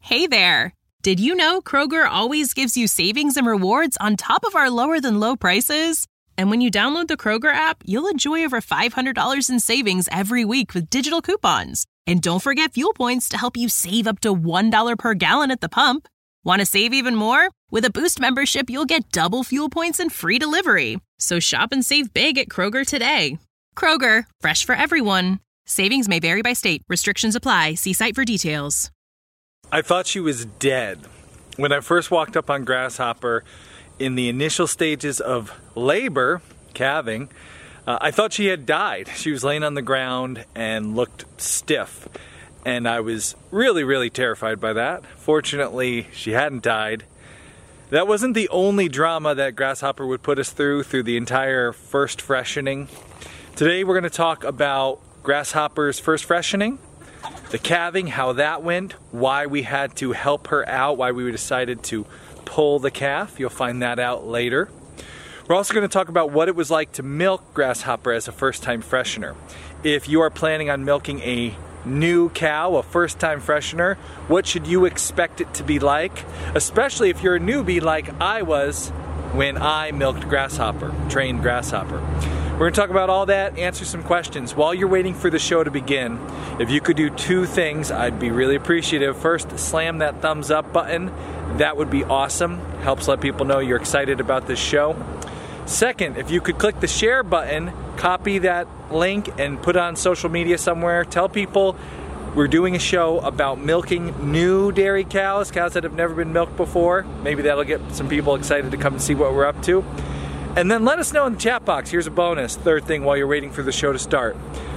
Hey there! Did you know Kroger always gives you savings and rewards on top of our lower-than-low prices? And when you download the Kroger app, you'll enjoy over $500 in savings every week with digital coupons. And don't forget fuel points to help you save up to $1 per gallon at the pump. Want to save even more? With a Boost membership, you'll get double fuel points and free delivery. So shop and save big at Kroger today. Kroger, fresh for everyone. Savings may vary by state. Restrictions apply. See site for details. I thought she was dead. When I first walked up on Grasshopper in the initial stages of labor, calving, I thought she had died. She was laying on the ground and looked stiff. And I was really, really terrified by that. Fortunately, she hadn't died. That wasn't the only drama that Grasshopper would put us through the entire first freshening. Today we're going to talk about Grasshopper's first freshening, the calving, how that went, why we had to help her out, why we decided to pull the calf. You'll find that out later. We're also going to talk about what it was like to milk Grasshopper as a first-time freshener. If you are planning on milking a new cow, a first-time freshener, what should you expect it to be like? Especially if you're a newbie like I was when I milked Grasshopper, trained Grasshopper. We're going to talk about all that, answer some questions. While you're waiting for the show to begin, if you could do two things, I'd be really appreciative. First, slam that thumbs up button. That would be awesome. Helps let people know you're excited about this show. Second, if you could click the share button, copy that link and put it on social media somewhere. Tell people we're doing a show about milking new dairy cows, cows that have never been milked before. Maybe that'll get some people excited to come and see what we're up to. And then let us know in the chat box. Here's a bonus, third thing while you're waiting for the show to start.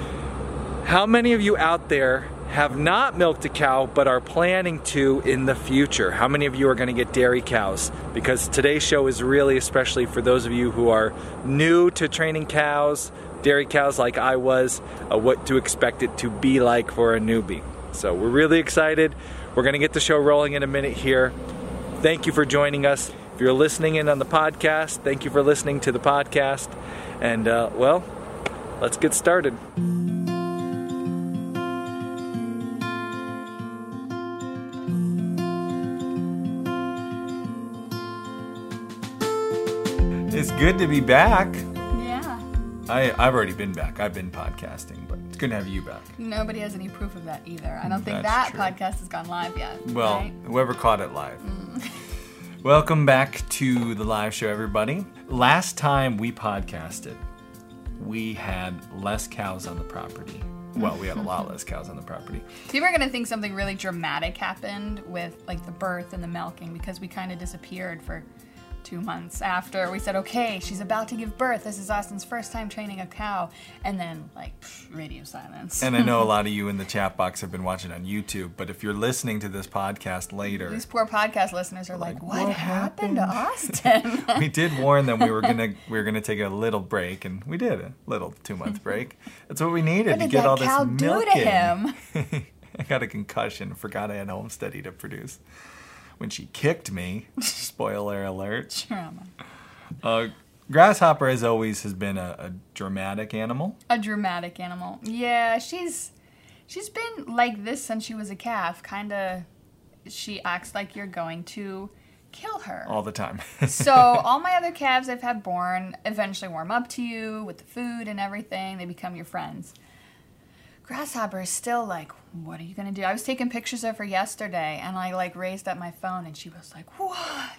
How many of you out there have not milked a cow but are planning to in the future? How many of you are going to get dairy cows? Because today's show is really especially for those of you who are new to training cows, dairy cows like I was, what to expect it to be like for a newbie. So we're really excited. We're going to get the show rolling in a minute here. Thank you for joining us. If you're listening in on the podcast, thank you for listening to the podcast. And, well, let's get started. It's good to be back. Yeah. I've already been back. I've been podcasting, but it's good to have you back. Nobody has any proof of that either. I don't think that podcast has gone live yet. Well, right? Whoever caught it live. Welcome back to the live show, everybody. Last time we podcasted, we had less cows on the property. Well, we had a lot less cows on the property. People are going to think something really dramatic happened with like the birth and the milking because we kind of disappeared for 2 months after we said, okay, she's about to give birth. This is Austin's first time training a cow. And then, radio silence. And I know a lot of you in the chat box have been watching on YouTube, but if you're listening to this podcast later... These poor podcast listeners are like, what happened to Austin? We did warn them we were gonna take a little break, and we did, a little 2-month break. That's what we needed to get all this milking. What did that cow do to him? I got a concussion, forgot I had Homesteady to produce. When she kicked me, spoiler alert. Trauma. Grasshopper, as always, has been a dramatic animal. A dramatic animal. Yeah, she's been like this since she was a calf. She acts like you're going to kill her. All the time. So all my other calves I've had born eventually warm up to you with the food and everything. They become your friends. Grasshopper is still like, what are you going to do? I was taking pictures of her yesterday, and I raised up my phone, and she was like, what?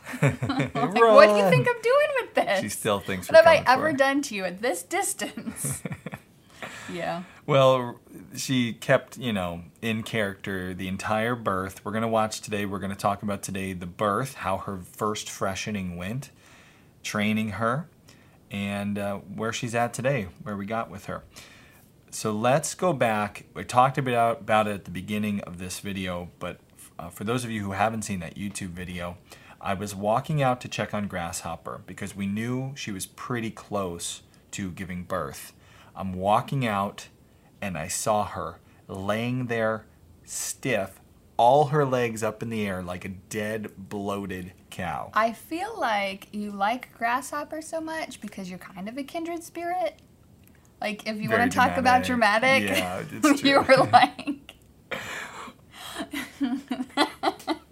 What do you think I'm doing with this? She still thinks what have I ever done to you at this distance? Yeah. Well, she kept, in character the entire birth. We're going to watch today. We're going to talk about today the birth, how her first freshening went, training her, and where she's at today, where we got with her. So let's go back. We talked about it at the beginning of this video, but for those of you who haven't seen that YouTube video, I was walking out to check on Grasshopper because we knew she was pretty close to giving birth. I'm walking out and I saw her laying there stiff, all her legs up in the air like a dead, bloated cow. I feel like you like Grasshopper so much because you're kind of a kindred spirit. Like, if you want to talk about dramatic, yeah, it's true. you were like...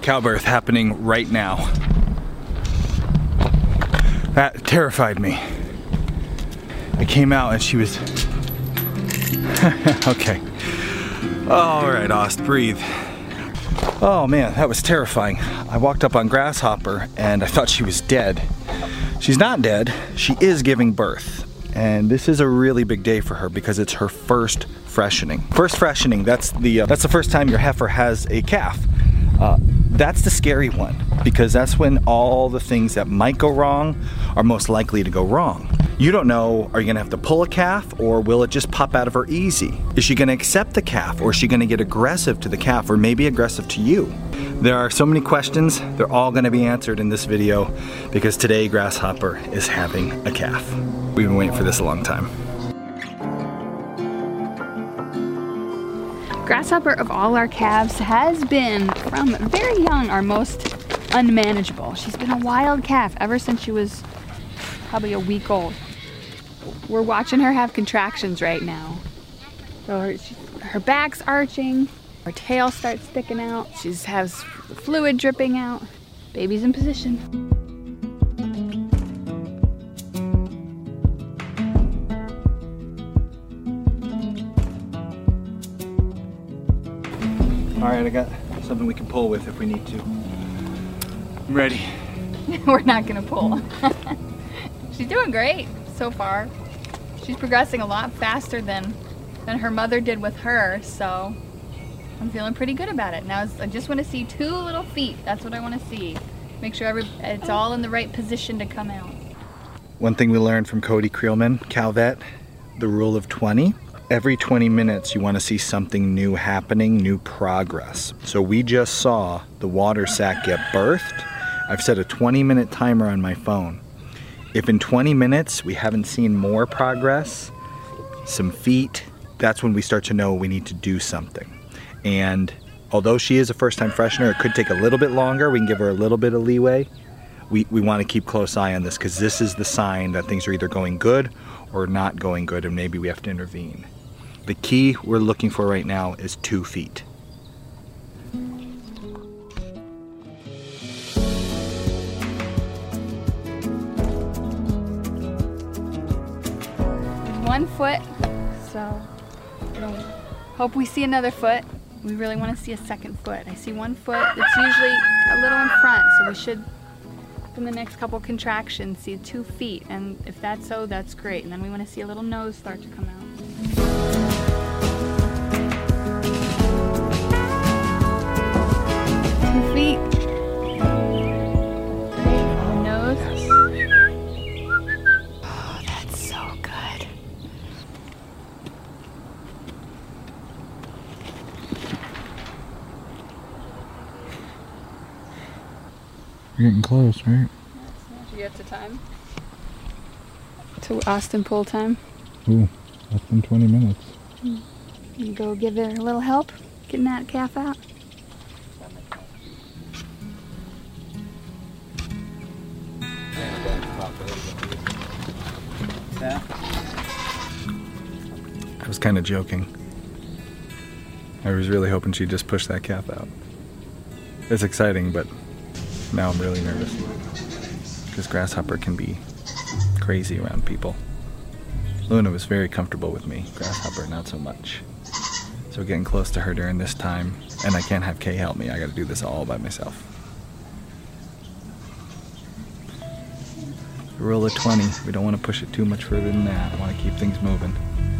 cow birth happening right now. That terrified me. I came out and she was... Okay. All right, Ost, breathe. Oh man, that was terrifying. I walked up on Grasshopper and I thought she was dead. She's not dead, she is giving birth. And this is a really big day for her because it's her first freshening. First freshening, that's the first time your heifer has a calf. That's the scary one because that's when all the things that might go wrong are most likely to go wrong. You don't know, are you gonna have to pull a calf or will it just pop out of her easy? Is she gonna accept the calf or is she gonna get aggressive to the calf or maybe aggressive to you? There are so many questions, they're all gonna be answered in this video because today Grasshopper is having a calf. We've been waiting for this a long time. Grasshopper of all our calves has been, from very young, our most unmanageable. She's been a wild calf ever since she was probably a week old. We're watching her have contractions right now. So her back's arching, her tail starts sticking out, she has fluid dripping out. Baby's in position. All right, I got something we can pull with if we need to. I'm ready. We're not gonna pull. She's doing great so far. She's progressing a lot faster than her mother did with her, so I'm feeling pretty good about it. Now I just want to see 2 little feet. That's what I want to see. Make sure it's all in the right position to come out. One thing we learned from Cody Creelman, cow vet, the rule of 20. Every 20 minutes you want to see something new happening, new progress. So we just saw the water sac get birthed. I've set a 20-minute timer on my phone. If in 20 minutes we haven't seen more progress, some feet, that's when we start to know we need to do something. And although she is a first-time freshener, it could take a little bit longer. We can give her a little bit of leeway. We want to keep close eye on this because this is the sign that things are either going good or not going good and maybe we have to intervene. The key we're looking for right now is 2 feet. One foot, so hope we see another foot. We really want to see a second foot. I see 1 foot that's usually a little in front, so we should, in the next couple contractions, see 2 feet. And if that's so, that's great. And then we want to see a little nose start to come out. 2 feet. Great. Nose. Oh, that's so good. We're getting close, right? Did you get to time? To Austin pull time? Ooh, less than 20 minutes. You go give it a little help getting that calf out. I was kind of joking. I was really hoping she'd just push that calf out. It's exciting, but now I'm really nervous because Grasshopper can be crazy around people. Luna was very comfortable with me, Grasshopper not so much. So getting close to her during this time, and I can't have Kay help me, I gotta do this all by myself. The rule of 20, we don't want to push it too much further than that. I want to keep things moving.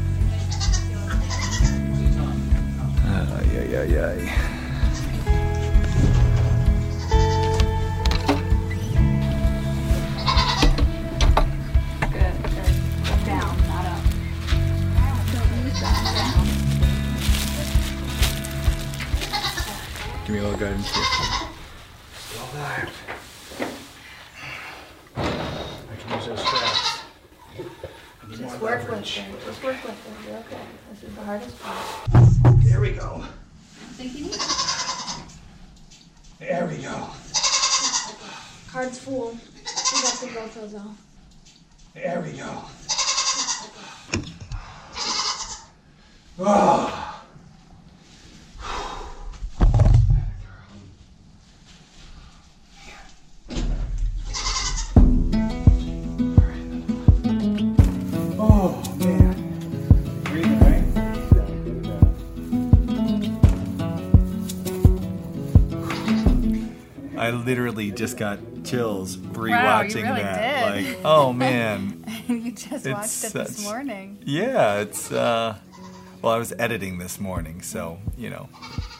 Ay. Give me a little guidance here. Still alive. I can use those straps. Just work with it. Just work with it. You're okay. This is the hardest part. There we go. Think you need it? There we go. Card's full. We got to go till though. There we go. Oh. I literally just got chills Wow, rewatching you really that. did. Like, oh man. You just watched it this such- morning. Yeah, it's well, I was editing this morning, so, you know.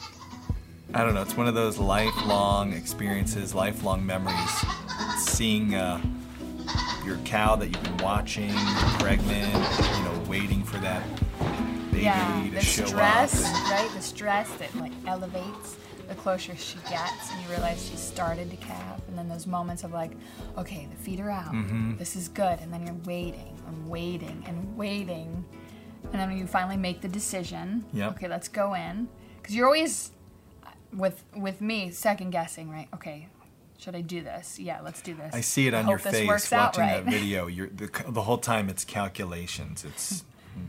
I don't know, it's one of those lifelong experiences, lifelong memories. Seeing your cow that you've been watching, pregnant, you know, waiting for that baby to The show stress, up. right? The stress that like elevates the closer she gets, and you realize she started to calve, and then those moments of like, okay, the feet are out, this is good, and then you're waiting and waiting and waiting, and then you finally make the decision. Yep. Okay, let's go in, because you're always with me second guessing, right? Okay, should I do this? Yeah, let's do this. I see it on hope your this face works out watching right. that video. The whole time it's calculations. It's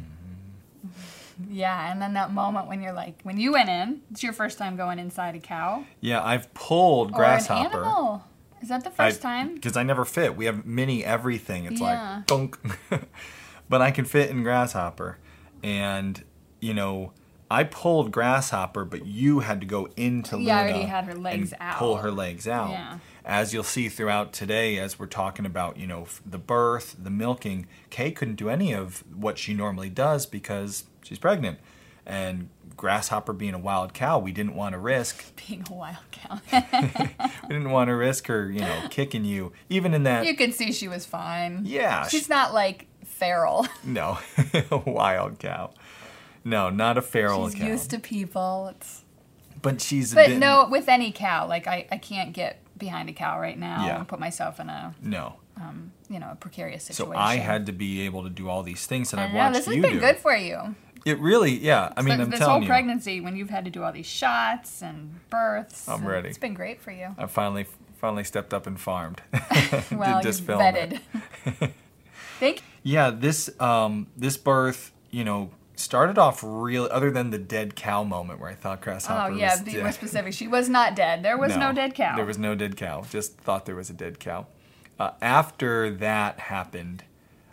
Yeah, and then that moment when you're like, when you went in, it's your first time going inside a cow yeah. I've pulled or grasshopper. an animal. Is that the first time? Because I never fit. We have mini everything. It's Yeah. like dunk, but I can fit in grasshopper, and you know. I pulled grasshopper, but you had to go into Luna. Yeah, I already had her legs and out. pull her legs out. Yeah. As you'll see throughout today, as we're talking about, you know, the birth, the milking, Kay couldn't do any of what she normally does because she's pregnant. And grasshopper being a wild cow, we didn't want to risk. Being a wild cow. We didn't want to risk her, you know, kicking you, even in that. You could see she was fine. Yeah. She's not like feral. No, a wild cow. No, not a feral She's cow. used to people. But she's. But been, no, with any cow, like I can't get behind a cow right now Yeah. and put myself in a No. a precarious situation. So I had to be able to do all these things that I've I know, watched this has you been do. good for you. It really, yeah. I mean, I'm this telling whole you, pregnancy, when you've had to do all these shots and births, I'm and ready. It's been great for you. I finally stepped up and farmed. Well, Just you've film vetted. it. Thank Yeah, this birth, you know, started off real. Other than the dead cow moment where I thought grasshopper Oh yeah, was be dead. more specific. She was not dead. There was no dead cow. There was no dead cow. Just thought there was a dead cow. After that happened,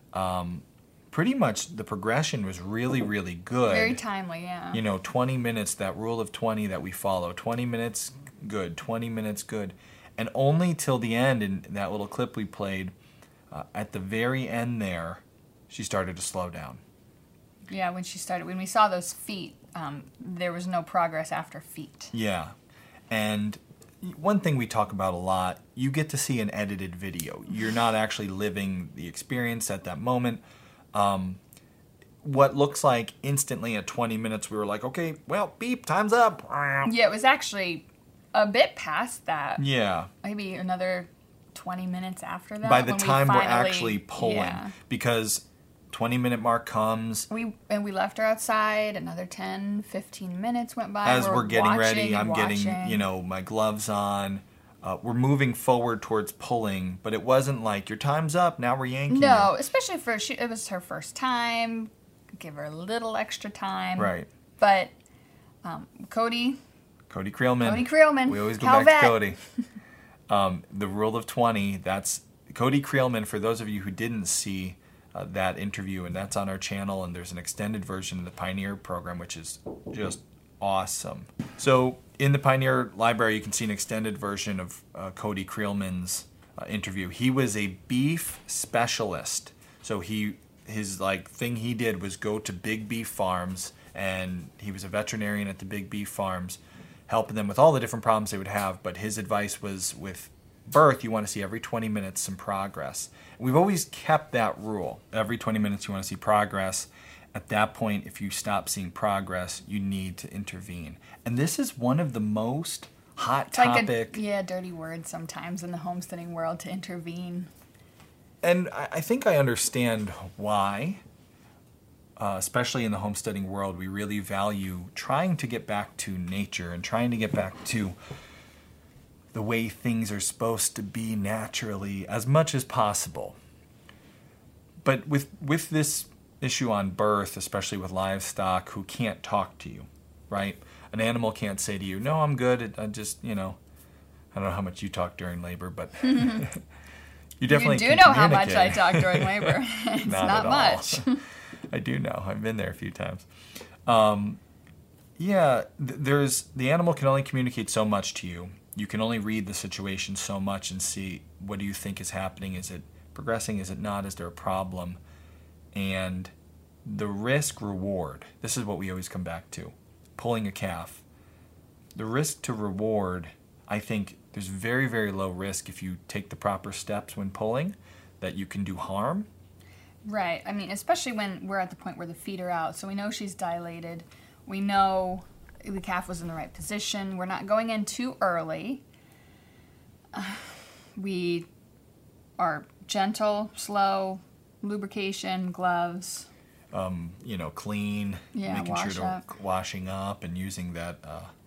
pretty much the progression was really, really good. Very timely, yeah. You know, 20 minutes, that rule of 20 that we follow. 20 minutes, good. 20 minutes, good. And only till the end, in that little clip we played, at the very end there, she started to slow down. Yeah, when we saw those feet, there was no progress after feet. Yeah. And one thing we talk about a lot, you get to see an edited video. You're not actually living the experience at that moment. What looks like instantly at 20 minutes, we were like, okay, well, beep, time's up. Yeah, it was actually a bit past that. Yeah. Maybe another 20 minutes after that. By the when time we're finally- actually pulling. Yeah. Because 20-minute mark comes. We left her outside. Another 10, 15 minutes went by. As we're getting ready, I'm watching. getting, you know, my gloves on. We're moving forward towards pulling, but it wasn't like, your time's up, now we're yanking No, you. especially it was her first time. Give her a little extra time. Right. But Cody Creelman. We always go Cal back to vet. Cody. The rule of 20, that's Cody Creelman. For those of you who didn't see that interview, and that's on our channel, and there's an extended version of the Pioneer program, which is just awesome. So in the Pioneer library, you can see an extended version of Cody Creelman's interview. He was a beef specialist. So his like thing he did was go to big beef farms, and he was a veterinarian at the big beef farms, helping them with all the different problems they would have. But his advice was, with birth, you want to see every 20 minutes some progress. We've always kept that rule. Every 20 minutes you want to see progress. At that point, if you stop seeing progress, you need to intervene. And this is one of the most hot topic. Like dirty word sometimes in the homesteading world, to intervene. And I think I understand why, especially in the homesteading world, we really value trying to get back to nature and trying to get back to the way things are supposed to be naturally as much as possible. But with this issue on birth, especially with livestock who can't talk to you, right? An animal can't say to you, no, I'm good. I just, I don't know how much you talk during labor, but you definitely You do can know how much I communicate. talk during labor. It's not at all. much. I do know. I've been there a few times. There's the animal can only communicate so much to you. you can only read the situation so much and see, what do you think is happening? Is it progressing? Is it not? Is there a problem? And the risk reward, this is what we always come back to. Pulling a calf. The risk to reward, I think there's very, very low risk if you take the proper steps when pulling that you can do harm. Right. I mean, especially when we're at the point where the feet are out. So we know she's dilated. We know the calf was in the right position. We're not going in too early. We are gentle, slow, lubrication, gloves. Clean, making washing up and using that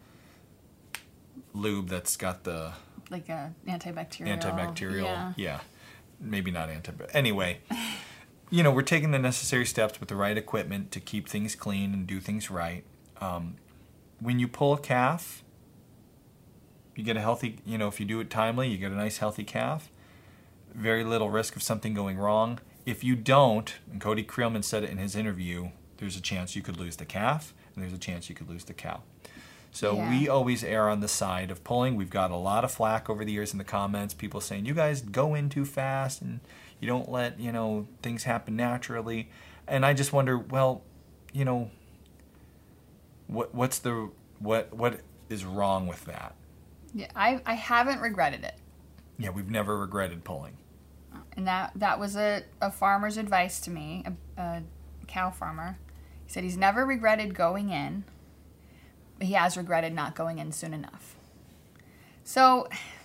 lube that's got the like a antibacterial. Yeah. Maybe not antibacterial. Anyway, we're taking the necessary steps with the right equipment to keep things clean and do things right. When you pull a calf, you get a healthy, if you do it timely, you get a nice healthy calf. Very little risk of something going wrong. If you don't, and Cody Creelman said it in his interview, there's a chance you could lose the calf, and there's a chance you could lose the cow. So we always err on the side of pulling. We've got a lot of flack over the years in the comments, people saying, you guys go in too fast, and you don't let, things happen naturally. And I just wonder, well, what is wrong with that? Yeah, I haven't regretted it. Yeah, we've never regretted pulling. And that was a farmer's advice to me, a cow farmer. He said he's never regretted going in, but he has regretted not going in soon enough. So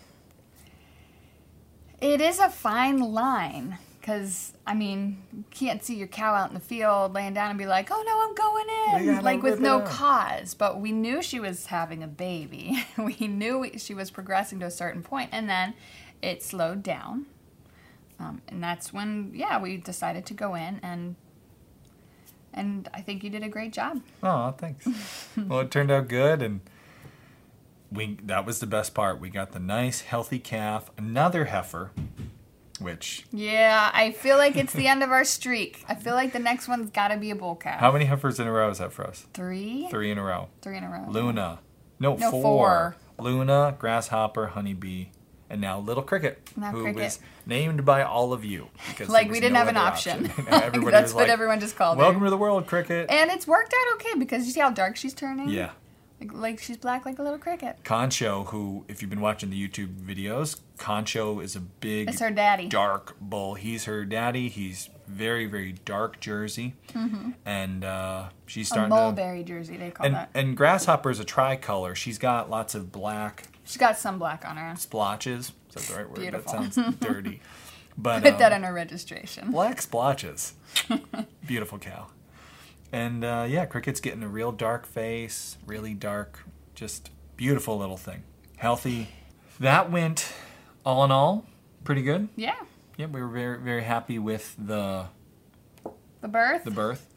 it is a fine line, because, you can't see your cow out in the field laying down and be like, oh no, I'm going in, like with no cause. But we knew she was having a baby. We knew she was progressing to a certain point, and then it slowed down. And that's when, we decided to go in, and I think you did a great job. Oh, thanks. Well, it turned out good, and that was the best part. We got the nice, healthy calf, another heifer, which... Yeah, I feel like it's the end of our streak. I feel like the next one's got to be a bull calf. How many heifers in a row is that for us? 3. 3 in a row. 3 in a row. Luna. No, 4. Luna, Grasshopper, Honeybee, and now Little Cricket, who was named by all of you. Like we didn't have an option. That's what everyone just called her. Welcome to the world, Cricket. And it's worked out okay, because you see how dark she's turning? Yeah. Like she's black like a little cricket. Concho, who, if you've been watching the YouTube videos, Concho is a big, it's her daddy, dark bull. He's her daddy. He's very, very dark Jersey. Mm-hmm. And she's starting a mulberry Jersey, they call that. And Grasshopper is a tricolor. She's got lots of black. She's got some black on her. Splotches. Is that the right word? Beautiful. That sounds dirty. But put that on her registration. Black splotches. Beautiful cow. And Cricket's getting a real dark face, really dark, just beautiful little thing. Healthy. That went, all in all, pretty good. Yeah. Yeah, we were very, very happy with the birth. The birth.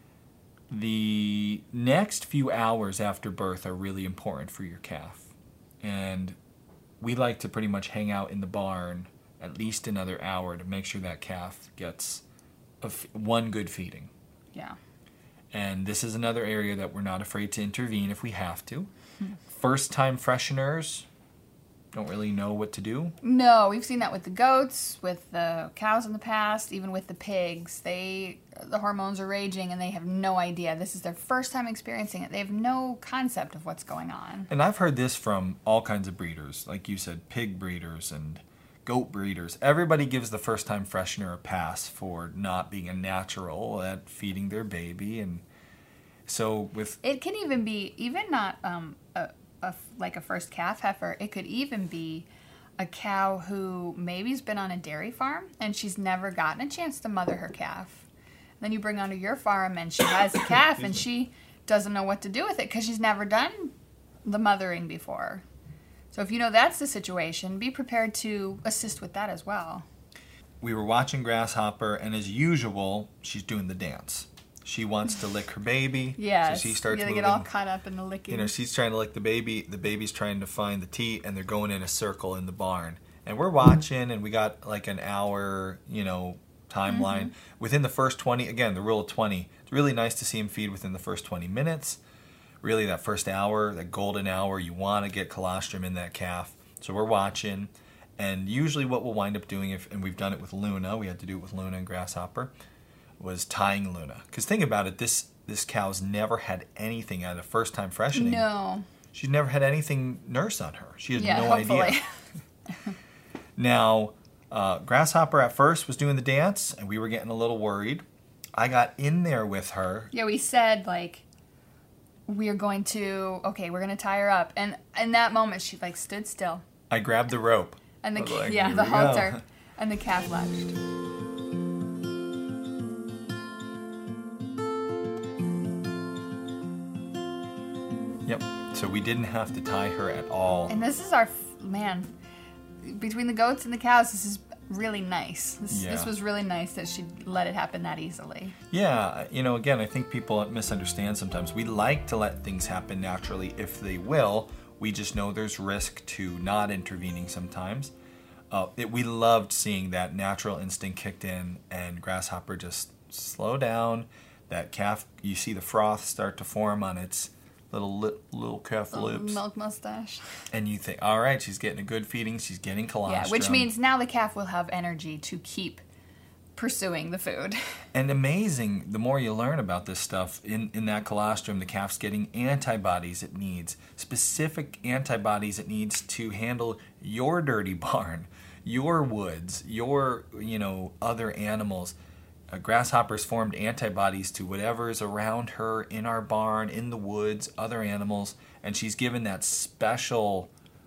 The next few hours after birth are really important for your calf. And we like to pretty much hang out in the barn at least another hour to make sure that calf gets one good feeding. Yeah. And this is another area that we're not afraid to intervene if we have to. First-time fresheners don't really know what to do. No, we've seen that with the goats, with the cows in the past, even with the pigs. The hormones are raging and they have no idea. This is their first time experiencing it. They have no concept of what's going on. And I've heard this from all kinds of breeders. Like you said, pig breeders and goat breeders. Everybody gives the first-time freshener a pass for not being a natural at feeding their baby. And so with... It can even be, not like a first calf heifer, it could even be a cow who maybe's been on a dairy farm and she's never gotten a chance to mother her calf. And then you bring onto your farm and she has a calf and she doesn't know what to do with it because she's never done the mothering before. So if you know that's the situation, be prepared to assist with that as well. We were watching Grasshopper, and as usual, she's doing the dance. She wants to lick her baby. Yeah, so she starts moving. Get all caught up in the licking. She's trying to lick the baby. The baby's trying to find the teat, and they're going in a circle in the barn. And we're watching, and we got like an hour, timeline. Mm-hmm. Within the first 20, again, the rule of 20. It's really nice to see him feed within the first 20 minutes. Really, that first hour, that golden hour, you want to get colostrum in that calf. So we're watching, and usually what we'll wind up doing, and we've done it with Luna, we had to do it with Luna and Grasshopper, was tying Luna. Because think about it, this cow's never had anything at a first time freshening. No. She's never had anything nursed on her. She had no hopefully. idea. Now, Grasshopper at first was doing the dance, and we were getting a little worried. I got in there with her. Yeah, we said, like, we're going to tie her up. And in that moment, she, like, stood still. I grabbed the rope. And the Like, the here we halter. go. And the calf lunged. Yep. So we didn't have to tie her at all. And this is man, between the goats and the cows, this is really nice. This was really nice that she let it happen that easily. Yeah, again, I think people misunderstand sometimes. We like to let things happen naturally if they will. We just know there's risk to not intervening sometimes. We loved seeing that natural instinct kicked in and Grasshopper just slow down. That calf, you see the froth start to form on its little calf lips. Milk mustache. And you think, all right, she's getting a good feeding. She's getting colostrum. Yeah, which means now the calf will have energy to keep pursuing the food. And amazing, the more you learn about this stuff, in that colostrum, the calf's getting antibodies it needs, specific antibodies it needs to handle your dirty barn, your woods, your, other animals. Grasshoppers formed antibodies to whatever is around her in our barn, in the woods, other animals, and she's given that special,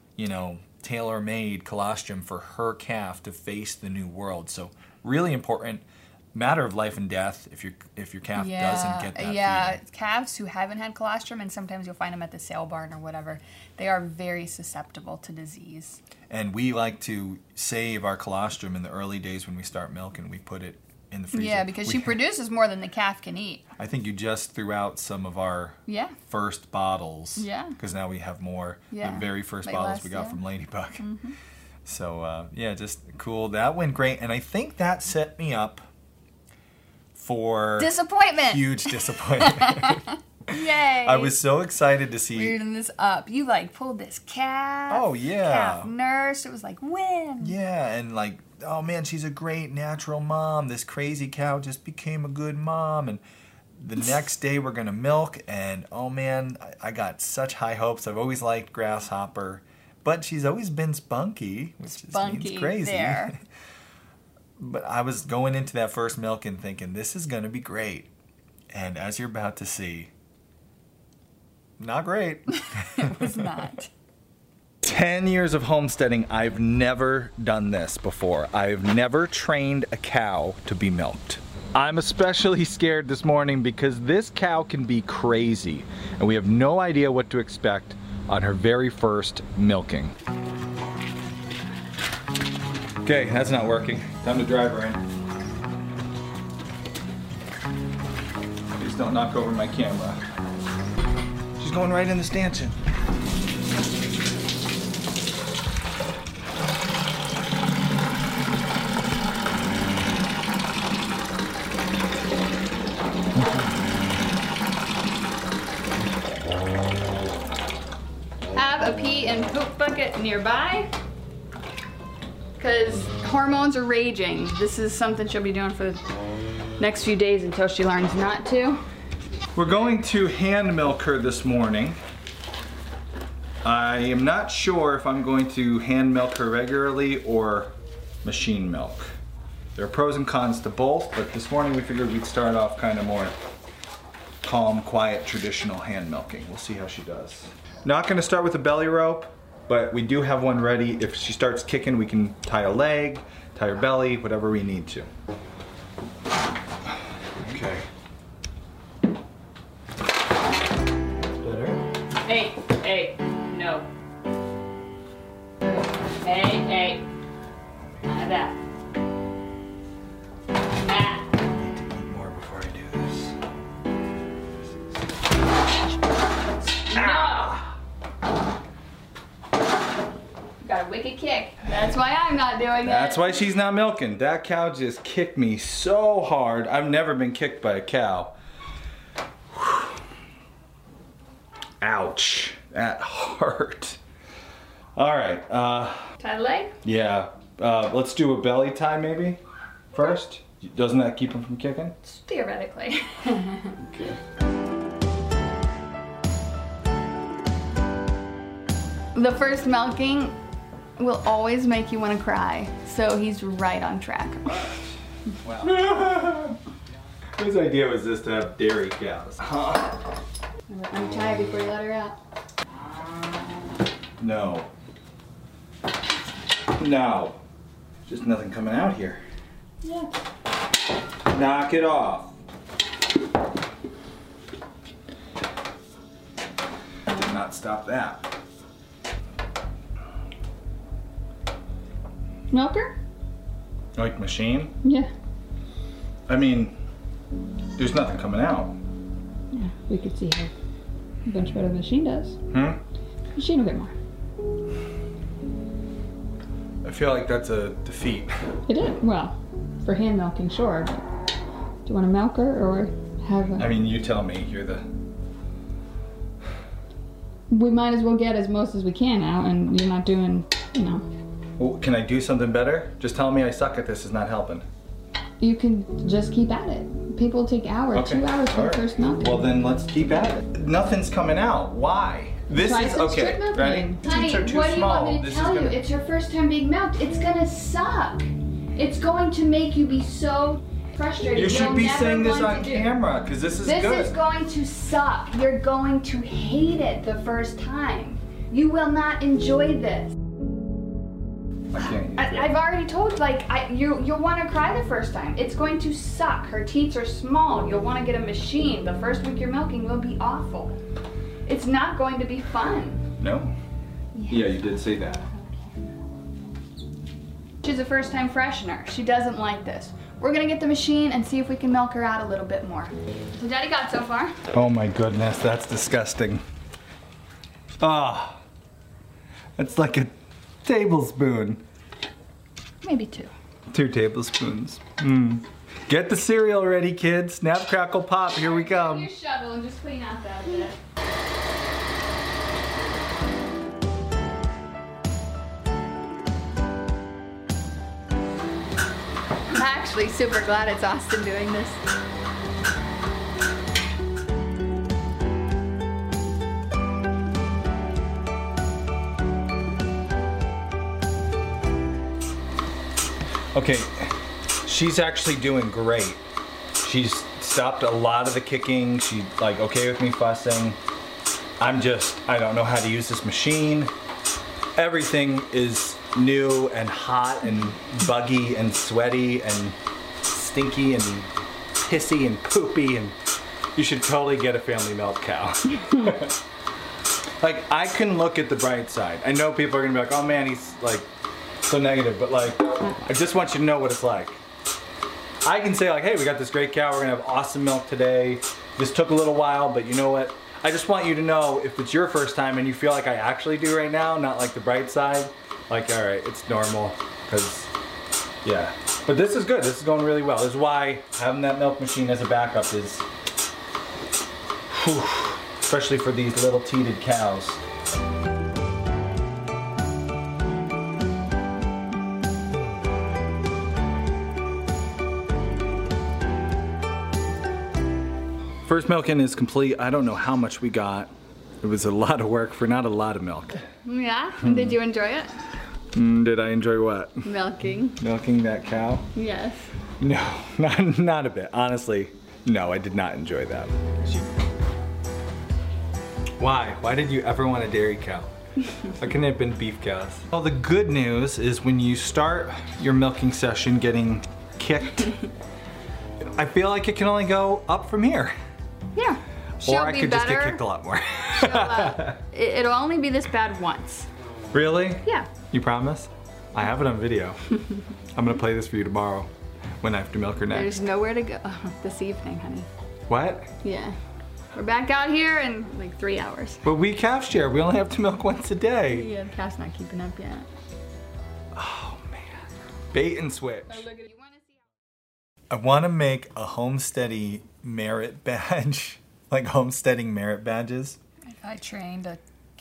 tailor-made colostrum for her calf to face the new world. So really important, matter of life and death if your calf doesn't get that feeding. Calves who haven't had colostrum, and sometimes you'll find them at the sale barn or whatever, they are very susceptible to disease. And we like to save our colostrum in the early days when we start milking. We put it in the freezer. Yeah, because she produces more than the calf can eat. I think you just threw out some of our first bottles. Yeah. Because now we have more. Yeah. The very first bottles we got from Ladybug. Mm-hmm. So, just cool. That went great. And I think that set me up for... disappointment! Huge disappointment. Yay! I was so excited to see... Reading this up. You, pulled this calf. Oh, yeah. Calf nurse. It was win. Yeah, and oh man, she's a great natural mom. This crazy cow just became a good mom. And the next day we're going to milk. And oh man, I got such high hopes. I've always liked Grasshopper. But she's always been spunky, which just means crazy. There. But I was going into that first milk and thinking, this is going to be great. And as you're about to see, not great. It was not. 10 years of homesteading, I've never done this before. I've never trained a cow to be milked. I'm especially scared this morning because this cow can be crazy, and we have no idea what to expect on her very first milking. Okay, that's not working. Time to drive her in. Please don't knock over my camera. She's going right in the stanchion. Have a pee and poop bucket nearby, because hormones are raging. This is something she'll be doing for the next few days until she learns not to. We're going to hand milk her this morning. I am not sure if I'm going to hand milk her regularly or machine milk. There are pros and cons to both, but this morning we figured we'd start off kind of more calm, quiet, traditional hand milking. We'll see how she does. Not going to start with a belly rope, but we do have one ready. If she starts kicking, we can tie a leg, tie her belly, whatever we need to. Okay. Better? Hey, no. Hey, none of that. I need to eat more before I do this. No! Got a wicked kick. That's why I'm not doing it. That's why she's not milking. That cow just kicked me so hard. I've never been kicked by a cow. Ouch. That hurt. All right. Tie the leg? Yeah. Let's do a belly tie maybe first. Doesn't that keep him from kicking? Theoretically. Okay. The first milking will always make you want to cry, so he's right on track. Wow. Whose idea was this to have dairy cows? Untie her before you let her out. No. No. Just nothing coming out here. Yeah. Knock it off. Did not stop that. Milker? Like machine? Yeah. I mean, there's nothing coming out. Yeah, we could see how much better the machine does. Machine will get more. I feel like that's a defeat. It is. Well, for hand milking, sure. But do you want a milker or have a... I mean, you tell me. You're the... We might as well get as most as we can out, and you're not doing, you know... Well, can I do something better? Just telling me I suck at this is not helping. You can just keep at it. People take hours, 2 hours for the first milking. Well, then let's keep at it. Nothing's coming out. Why? This Try is some okay. strip milking. Ready? Honey, Teats are too what do you small. want me to This tell is you? gonna... It's your first time being milked. It's gonna suck. It's going to make you be so frustrated. You should You'll be never saying this want on to do- camera, because this is This good. is going to suck. You're going to hate it the first time. You will not enjoy this. I can't use it. I've already told, you'll want to cry the first time. It's going to suck. Her teats are small. You'll want to get a machine. The first week you're milking will be awful. It's not going to be fun. No? Yeah, you did say that. She's a first-time freshener. She doesn't like this. We're gonna get the machine and see if we can milk her out a little bit more. So Daddy got so far. Oh my goodness, that's disgusting. Ah, it's like a tablespoon. Maybe 2. 2 tablespoons. Get the cereal ready, kids. Snap, crackle, pop. Here we come. Your shovel and just clean out that bit. I'm actually super glad it's Austin doing this. Okay, she's actually doing great. She's stopped a lot of the kicking. She's like okay with me fussing. I don't know how to use this machine. Everything is new and hot and buggy and sweaty and stinky and pissy and poopy, and you should totally get a family milk cow. Like, I can look at the bright side. I know people are gonna be like, oh man, he's like so negative, but like, I just want you to know what it's like. I can say like, hey, we got this great cow, we're gonna have awesome milk today. This took a little while, but you know what? I just want you to know if it's your first time and you feel like I actually do right now, not like the bright side, like, all right, it's normal, because, yeah. But this is good, this is going really well. This is why having that milk machine as a backup is, whew, especially for these little teated cows. First milking is complete. I don't know how much we got. It was a lot of work for not a lot of milk. Yeah? Did you enjoy it? Did I enjoy what? Milking. Milking that cow? Yes. No, not a bit. Honestly, no, I did not enjoy that. Why? Why did you ever want a dairy cow? Why couldn't it have been beef cows? Well, the good news is when you start your milking session getting kicked, I feel like it can only go up from here. Yeah. Or I could just get kicked a lot more. It'll only be this bad once. Really? Yeah. You promise? I have it on video. I'm gonna play this for you tomorrow when I have to milk her next. There's nowhere to go this evening, honey. What? Yeah. We're back out here in like 3 hours. But we calf share. We only have to milk once a day. Yeah, the calf's not keeping up yet. Oh man. Bait and switch. Oh, look at you. I want to make a homesteading merit badge. Like homesteading merit badges. If I trained a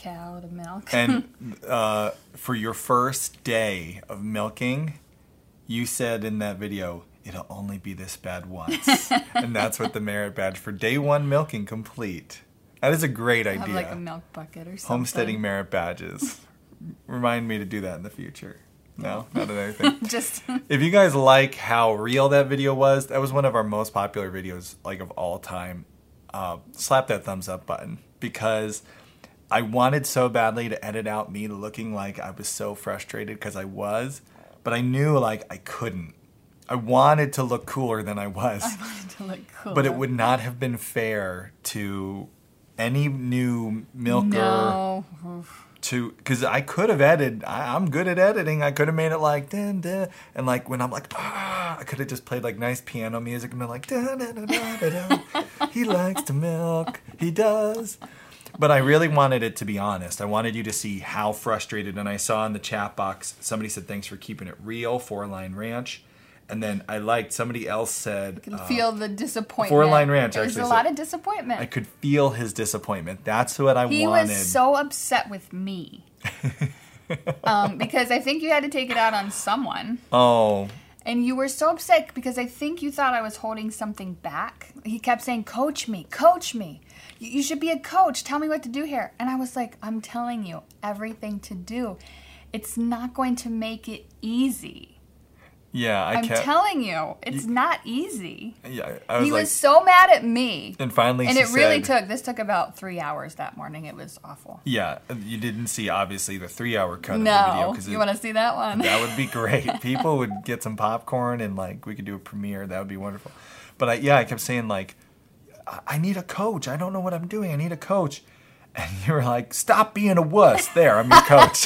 cow to milk. And for your first day of milking, you said in that video, it'll only be this bad once. And that's what the merit badge for day 1 milking complete. That is a great idea. Have like a milk bucket or something. Homesteading merit badges. Remind me to do that in the future. No, not another thing. Just If you guys like how real that video was, that was one of our most popular videos like of all time. Slap that thumbs up button, because I wanted so badly to edit out me looking like I was so frustrated, because I was, but I knew like I couldn't. I wanted to look cooler than I was. I wanted to look cool. But it would not have been fair to any new milker. No. Because I could have edited. I'm good at editing. I could have made it like dun, dun, and like when I'm like I could have just played like nice piano music and been like dun, dun, dun, dun, dun, dun. He likes to milk. He does. But I really wanted it to be honest. I wanted you to see how frustrated. And I saw in the chat box somebody said thanks for keeping it real. 4-Line Ranch. And then I liked, somebody else said... You can feel the disappointment. 4-Line Ranch, There's actually. a lot of disappointment. I could feel his disappointment. That's what I wanted. He was so upset with me. Because I think you had to take it out on someone. Oh. And you were so upset because I think you thought I was holding something back. He kept saying, coach me, coach me. You should be a coach. Tell me what to do here. And I was like, I'm telling you everything to do. It's not going to make it easy. Yeah, I'm telling you, it's not easy. Yeah, I was He like, was so mad at me. and finally And she it really said, this took about 3 hours that morning. It was awful. Yeah, you didn't see, obviously, the 3-hour cut of the video. No, you want to see that one? That would be great. People would get some popcorn and, like, we could do a premiere. That would be wonderful. But, I kept saying, like, I need a coach. I don't know what I'm doing. I need a coach. And you were like, stop being a wuss. There, I'm your coach.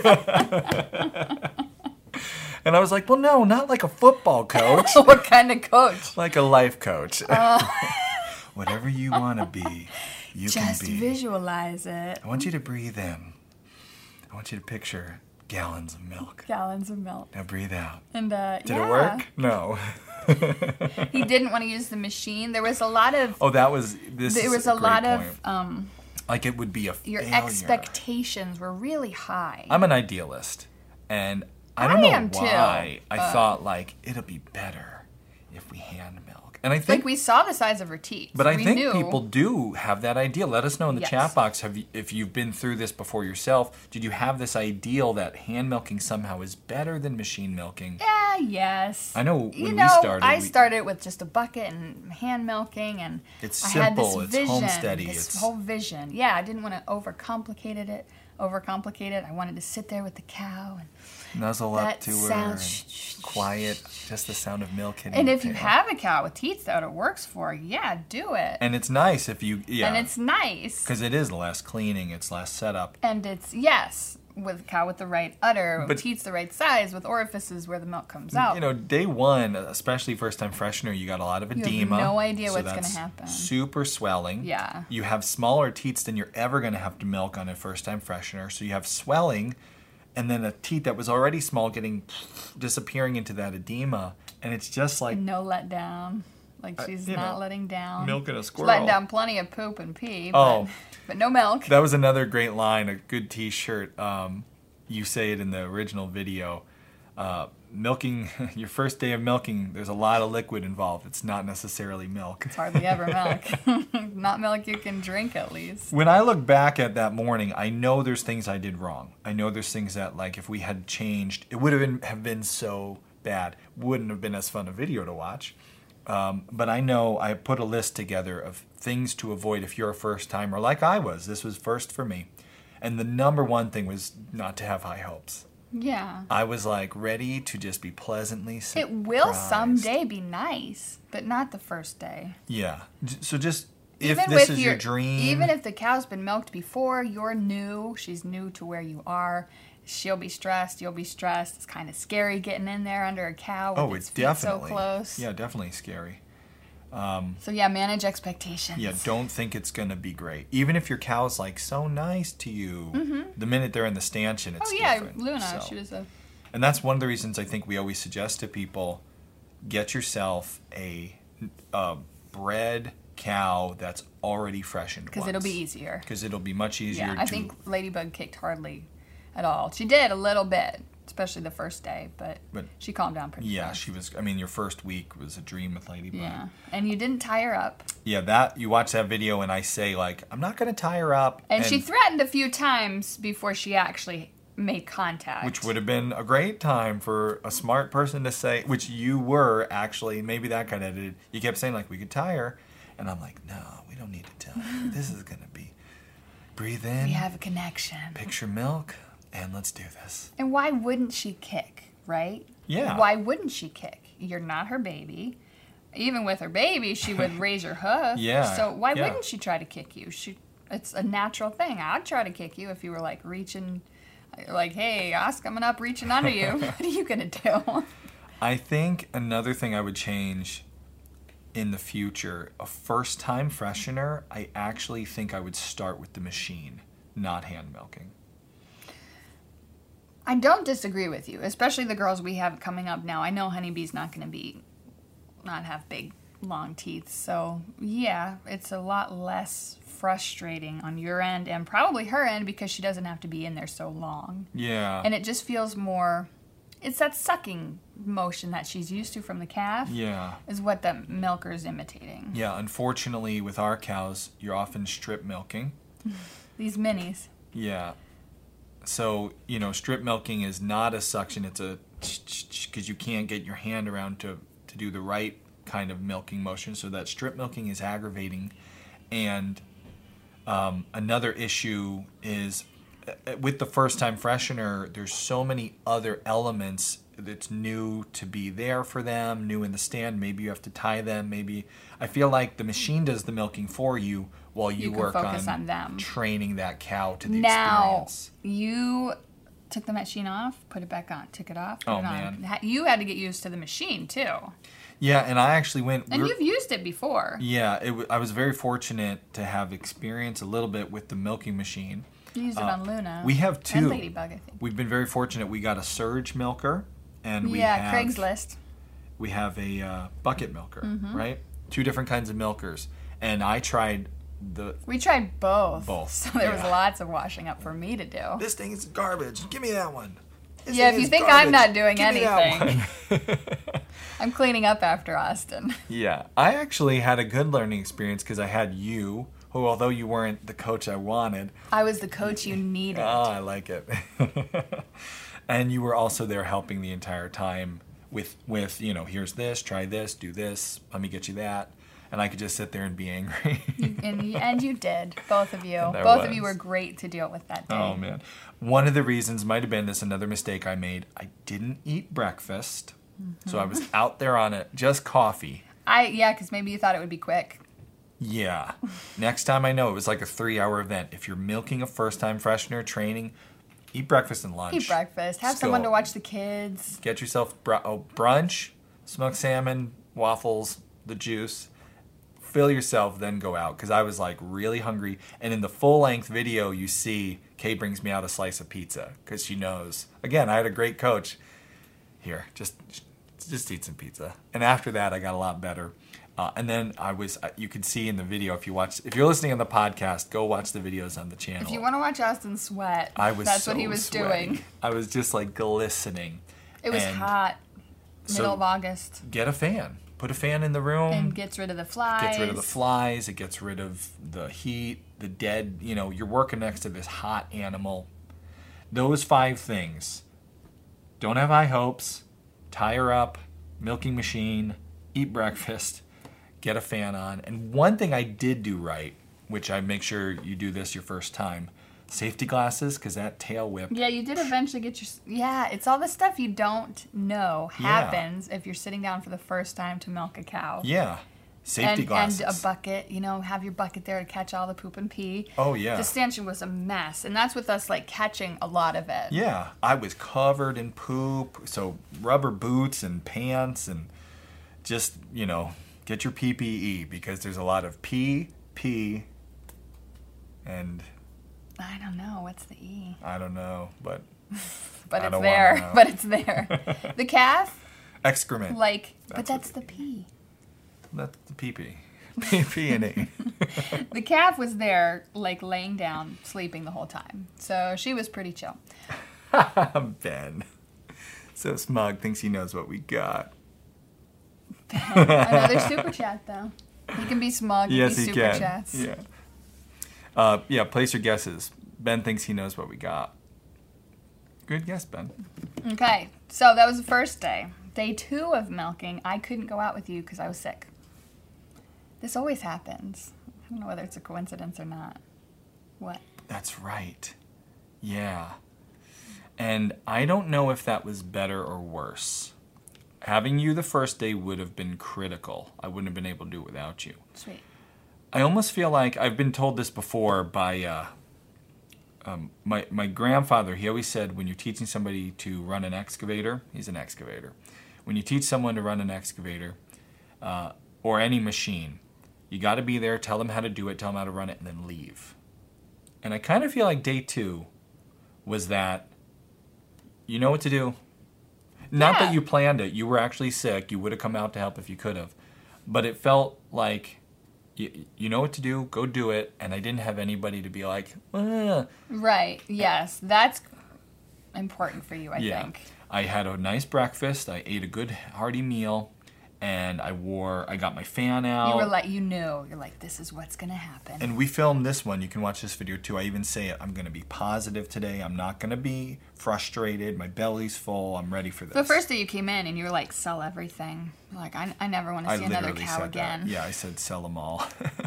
And I was like, well, no, not like a football coach. What kind of coach? Like a life coach. Whatever you want to be, you Just can be. visualize it. I want you to breathe in. I want you to picture gallons of milk. Gallons of milk. Now breathe out. And Did it work? No. He didn't want to use the machine. There was a lot of. Oh, that was this. There is was a a great lot point. of. Like it would be a Your failure. expectations were really high. I'm an idealist, and I don't know am too, why I thought like it'll be better if we hand milk, and I think Like we saw the size of her teeth. But I We think knew. people do have that idea. Let us know in the Yes. chat box if you've been through this before yourself. Did you have this ideal that hand milking somehow is better than machine milking? Yeah, yes. I know when You we know, started, I started with just a bucket and hand milking, and It's I had simple, this it's vision, homesteady, this it's- whole vision. Yeah, I didn't want to overcomplicate it. I wanted to sit there with the cow and nuzzle that up to her, sound, and shh, shh, shh, quiet, just the sound of milk hitting And the if you pail. have a cow with teats that it works for, yeah, do it. And it's nice if you, And it's nice. because it is less cleaning, it's less setup. And it's, yes, with a cow with the right udder, But- with teats the right size, with orifices where the milk comes out. You know, day one, especially first time freshener, you got a lot of have edema. no idea what's gonna that's happen. Super swelling. Yeah. You have smaller teats than you're ever going to have to milk on a first time freshener. So you have swelling, and then a teat that was already small disappearing into that edema. And it's just like No letdown. Like she's you not know, letting down. milking a She's squirrel. letting down plenty of poop and pee, Oh. but no milk. That was another great line, a good t-shirt. You say it in the original video. Milking, your first day of milking, there's a lot of liquid involved. It's not necessarily milk. It's hardly ever milk. Not milk you can drink, at least. When I look back at that morning, I know there's things I did wrong. I know there's things that, like, if we had changed, it would have been so bad. Wouldn't have been as fun a video to watch. But I know I put a list together of things to avoid if you're a first timer, like I was. This was first for me. And the number one thing was not to have high hopes. Yeah. I was like ready to just be pleasantly surprised. It will someday be nice, but not the first day. Yeah. So just, if Even this with is your dream. Even if the cow's been milked before, you're new, she's new to where you are, she'll be stressed, you'll be stressed. It's kind of scary getting in there under a cow with its feet definitely. so close. Yeah, definitely scary. So yeah, manage expectations. Yeah, don't think it's going to be great. Even if your cow's like so nice to you, the minute they're in the stanchion, it's Oh yeah, different. Luna, So- she was a... And that's one of the reasons I think we always suggest to people, get yourself a bred cow that's already freshened. Because it'll be easier. Because it'll be much easier. Yeah, I think Ladybug kicked hardly at all. She did a little bit, especially the first day, but she calmed down pretty fast. She was. I mean, your first week was a dream with Ladybug. Yeah, and you didn't tie her up. Yeah, you watch that video and I say, like, I'm not going to tie her up. And she threatened a few times before she actually made contact. Which would have been a great time for a smart person to say, which you were actually, maybe that got edited. You kept saying, like, we could tie her. And I'm like, no, we don't need to tie her. This is going to be, breathe in. We have a connection. Picture milk, and let's do this. And why wouldn't she kick, right? Yeah. Why wouldn't she kick? You're not her baby. Even with her baby, she would raise her hoof. Yeah. So why wouldn't she try to kick you? It's a natural thing. I'd try to kick you if you were like reaching, like, hey, Oscar coming up, reaching under you. What are you going to do? I think another thing I would change in the future, a first-time freshener, I actually think I would start with the machine, not hand milking. I don't disagree with you, especially the girls we have coming up now. I know Honeybee's not going to not have big, long teeth. So, yeah, it's a lot less frustrating on your end and probably her end because she doesn't have to be in there so long. Yeah. And it just feels more, it's that sucking motion that she's used to from the calf. Yeah. Is what the milker's imitating. Yeah, unfortunately with our cows, you're often strip milking. These minis. Yeah. So, strip milking is not a suction, it's a because you can't get your hand around to do the right kind of milking motion. So that strip milking is aggravating. And another issue is with the first-time freshener, there's so many other elements that's new to be there for them, new in the stand. Maybe you have to tie them. Maybe I feel like the machine does the milking for you while you work on them. Training that cow to the now, experience. You took the machine off, put it back on, took it off, put it on. Man. You had to get used to the machine, too. Yeah, and I actually went... And you've used it before. Yeah, I was very fortunate to have experience a little bit with the milking machine. You used it on Luna. We have two. And Ladybug, I think. We've been very fortunate. We got a surge milker, and we have... Craigslist. We have a bucket milker, right? Two different kinds of milkers. And I tried We tried both. Both. So there was lots of washing up for me to do. This thing is garbage. Give me that one. If you think garbage, I'm not doing anything, I'm cleaning up after Austin. Yeah. I actually had a good learning experience because I had you, who, although you weren't the coach I wanted... I was the coach you needed. Oh, I like it. And you were also there helping the entire time with here's this, try this, do this, let me get you that. And I could just sit there and be angry. and you did, both of you. Both of you were great to deal with that day. Oh, man. One of the reasons might have been this, another mistake I made. I didn't eat breakfast, so I was out there on it, just coffee. Because maybe you thought it would be quick. Yeah. Next time I know, it was like a 3-hour event. If you're milking a first-time freshener training, eat breakfast and lunch. Eat breakfast. Have someone to watch the kids. Get yourself brunch, smoked salmon, waffles, the juice. Fill yourself, then go out. Because I was like really hungry. And in the full-length video, you see Kay brings me out a slice of pizza because she knows. Again, I had a great coach. Here, just eat some pizza. And after that, I got a lot better. And then you could see in the video, if you're listening on the podcast, go watch the videos on the channel. If you want to watch Austin sweat, that's what he was doing. I was just like glistening. It was hot, middle of August. Get a fan. Put a fan in the room. And gets rid of the flies. It gets rid of the heat, the dead, you're working next to this hot animal. Those 5 things. Don't have high hopes. Tie her up. Milking machine. Eat breakfast. Get a fan on. And one thing I did do right, which I make sure you do this your first time, safety glasses, because that tail whip. Yeah, you did eventually get your... Yeah, it's all the stuff you don't know happens if you're sitting down for the first time to milk a cow. Yeah, safety glasses. And a bucket, have your bucket there to catch all the poop and pee. Oh, yeah. The stanchion was a mess, and that's with us, catching a lot of it. Yeah, I was covered in poop, so rubber boots and pants, and just, get your PPE, because there's a lot of pee, and... I don't know. What's the E? I don't know, but it's there. But it's there. The calf? Excrement. But that's the P. That's the pee-pee. Peony. The calf was there, like, laying down, sleeping the whole time. So she was pretty chill. Ben. So smug, thinks he knows what we got. Another super chat, though. He can be smug. Yes, be he super can. chats. Yeah, place your guesses. Ben thinks he knows what we got. Good guess, Ben. Okay, so that was the first day. Day 2 of milking, I couldn't go out with you because I was sick. This always happens. I don't know whether it's a coincidence or not. What? That's right. Yeah. And I don't know if that was better or worse. Having you the first day would have been critical. I wouldn't have been able to do it without you. Sweet. I almost feel like I've been told this before by my grandfather. He always said when you're teaching somebody to run an excavator, he's an excavator. When you teach someone to run an excavator or any machine, you got to be there, tell them how to do it, tell them how to run it, and then leave. And I kind of feel like day 2 was that you know what to do. Not that you planned it. You were actually sick. You would have come out to help if you could have. But it felt like you know what to do, go do it. And I didn't have anybody to be like, Right, yes. That's important for you, I think. I had a nice breakfast. I ate a good hearty meal. And I got my fan out. You were like, you're like, this is what's going to happen. And we filmed this one. You can watch this video too. I even say it. I'm going to be positive today. I'm not going to be frustrated. My belly's full. I'm ready for this. The first day you came in and you were like, sell everything. Like, I never want to see another cow again. That. Yeah, I said sell them all.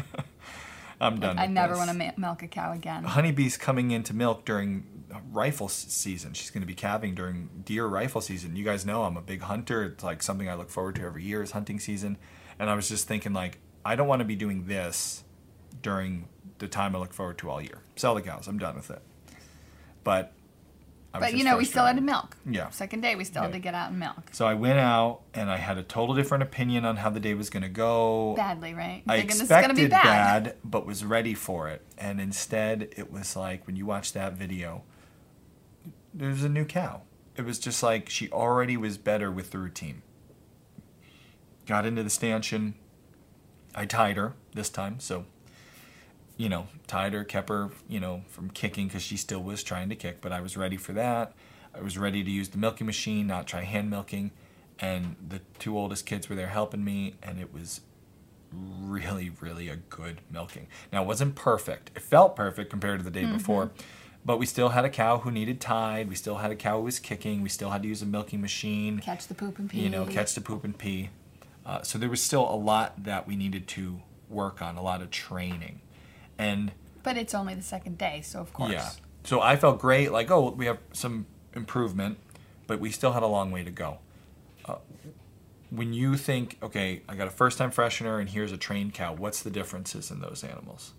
I'm done I with never this. want to milk a cow again. Honeybee's coming into milk during rifle season. She's going to be calving during deer rifle season. You guys know I'm a big hunter. It's like something I look forward to every year is hunting season. And I was just thinking, like, I don't want to be doing this during the time I look forward to all year. Sell the cows. I'm done with it. But we still had to milk. Yeah. Second day, we still had to get out and milk. So I went out, and I had a total different opinion on how the day was going to go. Badly, right? I Thinking expected this is gonna be bad, but was ready for it. And instead, it was like, when you watch that video, there's a new cow. It was just like she already was better with the routine. Got into the stanchion. I tied her this time, so... tied her, kept her, from kicking because she still was trying to kick, but I was ready for that. I was ready to use the milking machine, not try hand milking, and the 2 oldest kids were there helping me, and it was really, really a good milking. Now, it wasn't perfect. It felt perfect compared to the day before, but we still had a cow who needed tied. We still had a cow who was kicking. We still had to use a milking machine. Catch the poop and pee. Catch the poop and pee. So there was still a lot that we needed to work on, a lot of training. But it's only the second day, so of course. Yeah. So I felt great, like, we have some improvement, but we still had a long way to go. When you think, okay, I got a first-time freshener and here's a trained cow, what's the differences in those animals?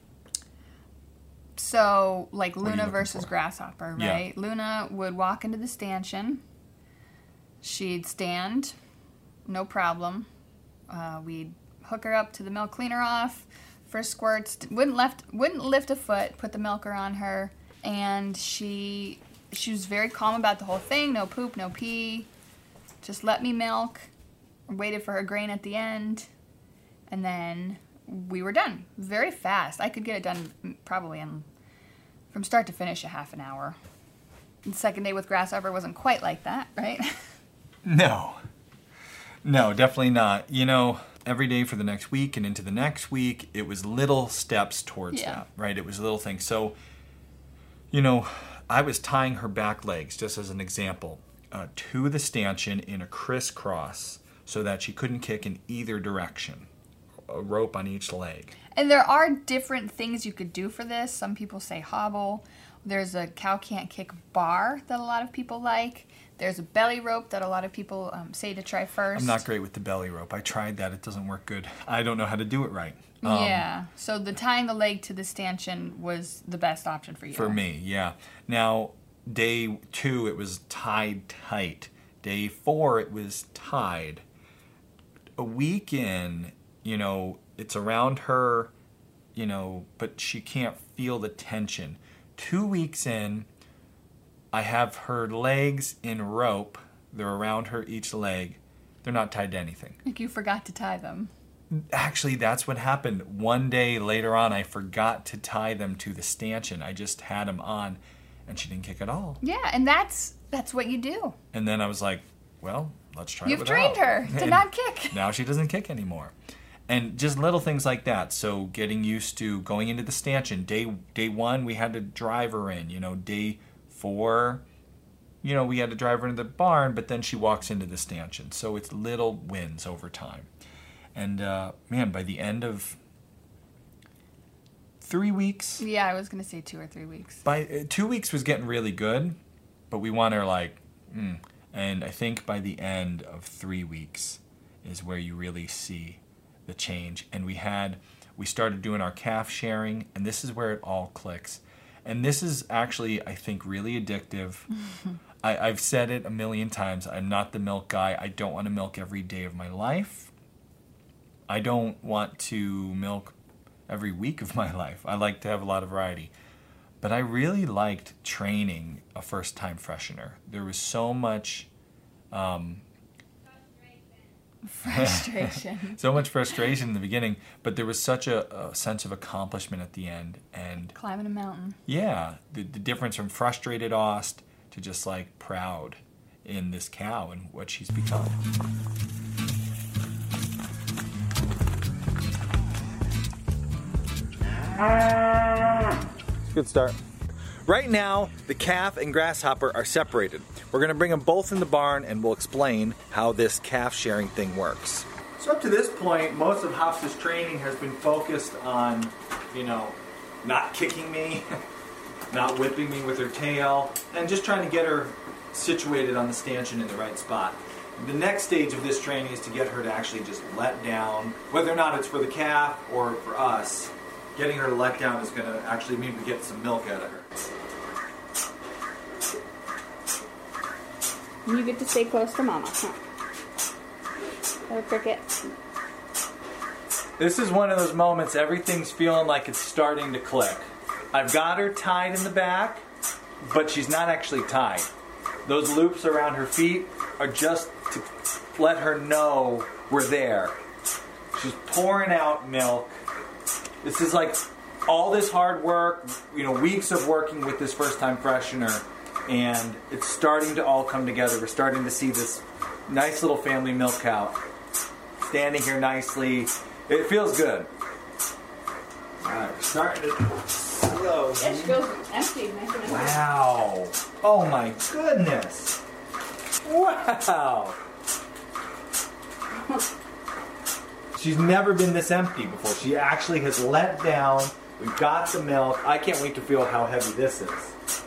So, like What are you Luna looking versus for? Grasshopper, Yeah. right? Luna would walk into the stanchion. She'd stand, no problem. We'd hook her up to the milk cleaner off. First squirts, wouldn't lift a foot, put the milker on her, and she was very calm about the whole thing. No poop, no pee. Just let me milk. Waited for her grain at the end, and then we were done. Very fast. I could get it done probably from start to finish a half an hour. The second day with Grasshopper wasn't quite like that, right? No, definitely not. Every day for the next week and into the next week, it was little steps towards that, right? It was little things. So, I was tying her back legs, just as an example, to the stanchion in a crisscross so that she couldn't kick in either direction, a rope on each leg. And there are different things you could do for this. Some people say hobble. There's a cow can't kick bar that a lot of people like. There's a belly rope that a lot of people say to try first. I'm not great with the belly rope. I tried that. It doesn't work good. I don't know how to do it right. Yeah. So the tying the leg to the stanchion was the best option for you. For me, yeah. Now, day 2, it was tied tight. Day 4, it was tied. A week in, it's around her, but she can't feel the tension. 2 weeks in, I have her legs in rope. They're around her each leg. They're not tied to anything. Like you forgot to tie them. Actually, that's what happened. One day later on, I forgot to tie them to the stanchion. I just had them on, and she didn't kick at all. Yeah, and that's what you do. And then I was like, well, let's try it You've without. trained her to And not kick. Now she doesn't kick anymore. And just little things like that. So getting used to going into the stanchion. Day 1, we had to drive her in. Day 4, we had to drive her into the barn, but then she walks into the stanchion. So it's little wins over time. And man, by the end of 3 weeks. Yeah, I was going to say 2 or 3 weeks. By 2 weeks was getting really good, but we want her And I think by the end of 3 weeks is where you really see the change. And we started doing our calf sharing, and this is where it all clicks. And this is actually, I think, really addictive. I've said it a million times. I'm not the milk guy. I don't want to milk every day of my life. I don't want to milk every week of my life. I like to have a lot of variety. But I really liked training a first-time freshener. There was so much Frustration. so much frustration in the beginning, but there was such a sense of accomplishment at the end. And Climbing a mountain. yeah, the difference from frustrated Ost to just like proud in this cow and what she's become. Good start. Right now, the calf and grasshopper are separated. We're going to bring them both in the barn and we'll explain how this calf sharing thing works. So up to this point, most of Hops' training has been focused on, not kicking me, not whipping me with her tail, and just trying to get her situated on the stanchion in the right spot. The next stage of this training is to get her to actually just let down, whether or not it's for the calf or for us. Getting her to let down is going to actually mean we get some milk out of her. You get to stay close to Mama, huh? Little cricket. This is one of those moments everything's feeling like it's starting to click. I've got her tied in the back, but she's not actually tied. Those loops around her feet are just to let her know we're there. She's pouring out milk. This is like all this hard work, weeks of working with this first-time freshener, and it's starting to all come together. We're starting to see this nice little family milk cow standing here nicely. It feels good. All right, we're starting to slow. Yeah, she goes empty. Nice and empty. Wow. Oh my goodness. Wow. She's never been this empty before. She actually has let down. We've got the milk. I can't wait to feel how heavy this is.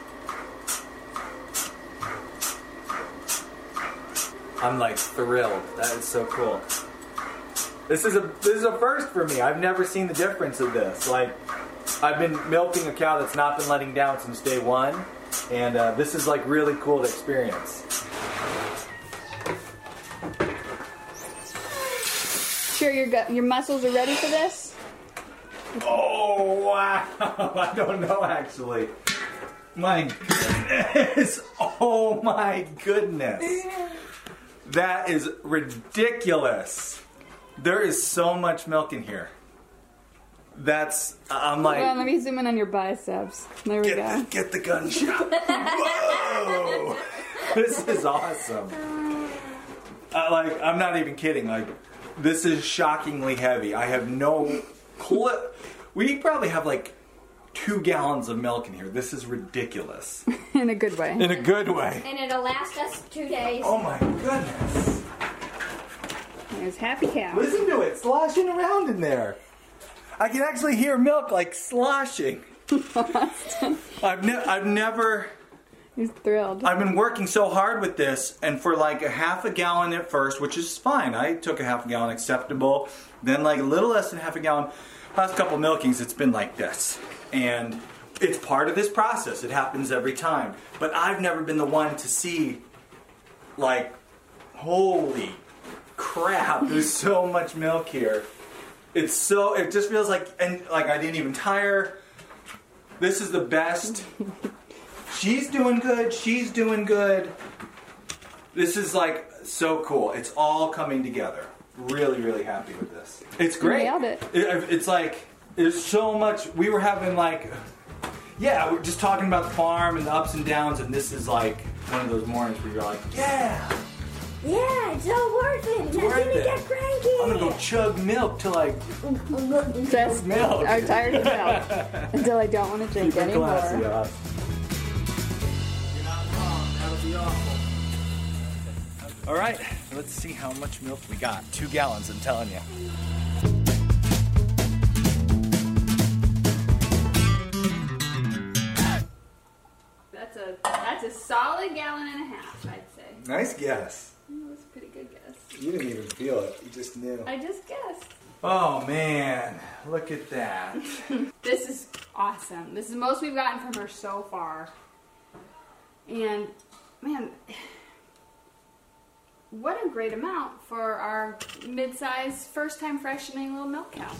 I'm like thrilled. That is so cool. This is a first for me. I've never seen the difference of this. Like, I've been milking a cow that's not been letting down since day 1, and this is like really cool to experience. Sure your muscles are ready for this? Oh, wow. I don't know, actually. My goodness. Oh, my goodness. That is ridiculous. There is so much milk in here. I'm like... Well, let me zoom in on your biceps. There we go. Get the gunshot. Whoa. This is awesome. I'm not even kidding. This is shockingly heavy. I have no clue. We probably have 2 gallons of milk in here. This is ridiculous. In a good way. In a good way. And it'll last us 2 days. Oh my goodness. There's Happy Cow. Listen to it sloshing around in there. I can actually hear milk sloshing. I've never... He's thrilled. I've been working so hard with this, and for a half a gallon at first, which is fine. I took a half a gallon, acceptable. Then a little less than half a gallon. Last couple milkings, it's been like this. And it's part of this process. It happens every time. But I've never been the one to see, holy crap, there's so much milk here. It just feels like I didn't even tire. This is the best. She's doing good. She's doing good. This is so cool. It's all coming together. really, really happy with this. It's great. nailed it. It's like, there's so much. We were having like, we're just talking about the farm and the ups and downs, and this is like one of those mornings where you're like, yeah, it's all worth it. It's worth gonna it. get cranky. I'm gonna go chug milk till I Just milk. I'm tired of milk until I don't want to drink Keep it anymore. classy, You're not wrong. That would be awful. All right, let's see how much milk we got. 2 gallons, I'm telling you. That's a solid gallon and a half, I'd say. Nice guess. That was a pretty good guess. You didn't even feel it. You just knew. I just guessed. Oh, man. Look at that. This is awesome. This is the most we've gotten from her so far. And, man, what a great amount for our mid-sized, first-time freshening little milk cow.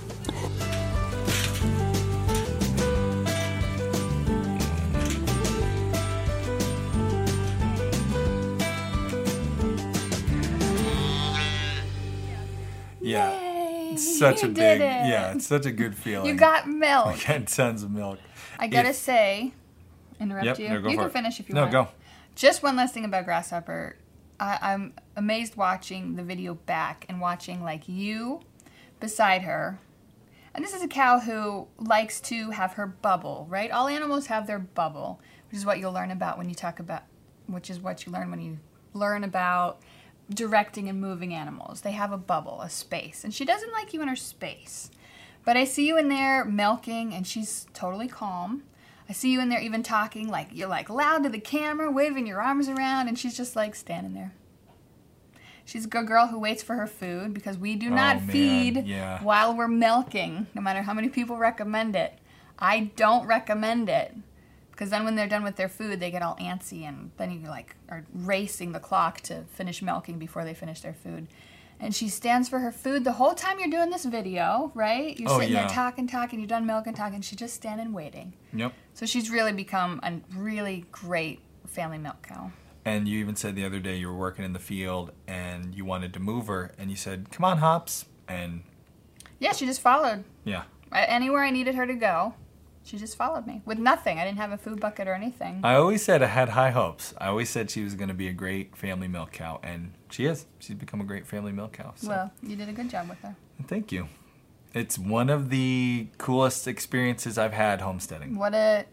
Yeah. Yay, It's such you a did big, it. yeah, it's such a good feeling. You got milk. I got tons of milk. I gotta If- say, interrupt Yep, you. no, go You for can it. finish if you No, want. go. Just one last thing about Grasshopper. I'm amazed watching the video back and watching like you beside her. And this is a cow who likes to have her bubble, right? All animals have their bubble, which is what you'll learn about when you talk about, which is what you learn when you learn about directing and moving animals. They have a bubble, a space. And she doesn't like you in her space. But I see you in there milking and she's totally calm. I see you in there even talking, like you're like loud to the camera, waving your arms around, and she's just like standing there. She's a good girl who waits for her food because we do not man, feed yeah. while we're milking, no matter how many people recommend it. I don't recommend it because then when they're done with their food, they get all antsy and then you like are racing the clock to finish milking before they finish their food. And she stands for her food the whole time you're doing this video, right? You're Oh, sitting yeah. there talking, you're done milking, talking. She's just standing waiting. Yep. So she's really become a really great family milk cow. And you even said the other day you were working in the field and you wanted to move her, and you said, "Come on, Hops," and Yeah, she just followed. yeah. Anywhere I needed her to go, she just followed me with nothing. I didn't have a food bucket or anything. I always said I had high hopes. I always said she was going to be a great family milk cow, and she is. She's become a great family milk cow. So. Well, you did a good job with her. Thank you. It's one of the coolest experiences I've had homesteading. What a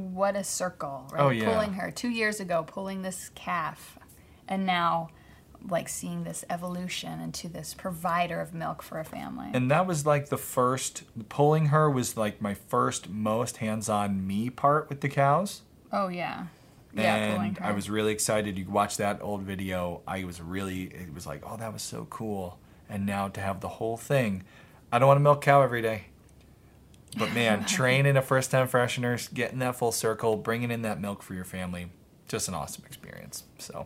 circle, right? Oh, yeah. Pulling her 2 years ago, pulling this calf, and now like seeing this evolution into this provider of milk for a family. And that was like the first, pulling her was like my first most hands-on me part with the cows. Oh yeah. Yeah, pulling And her. I was really excited. You watch that old video. It was like, oh, that was so cool. And now to have the whole thing, I don't want to milk cow every day. But man, training a first-time fresheners, getting that full circle, bringing in that milk for your family, just an awesome experience. So,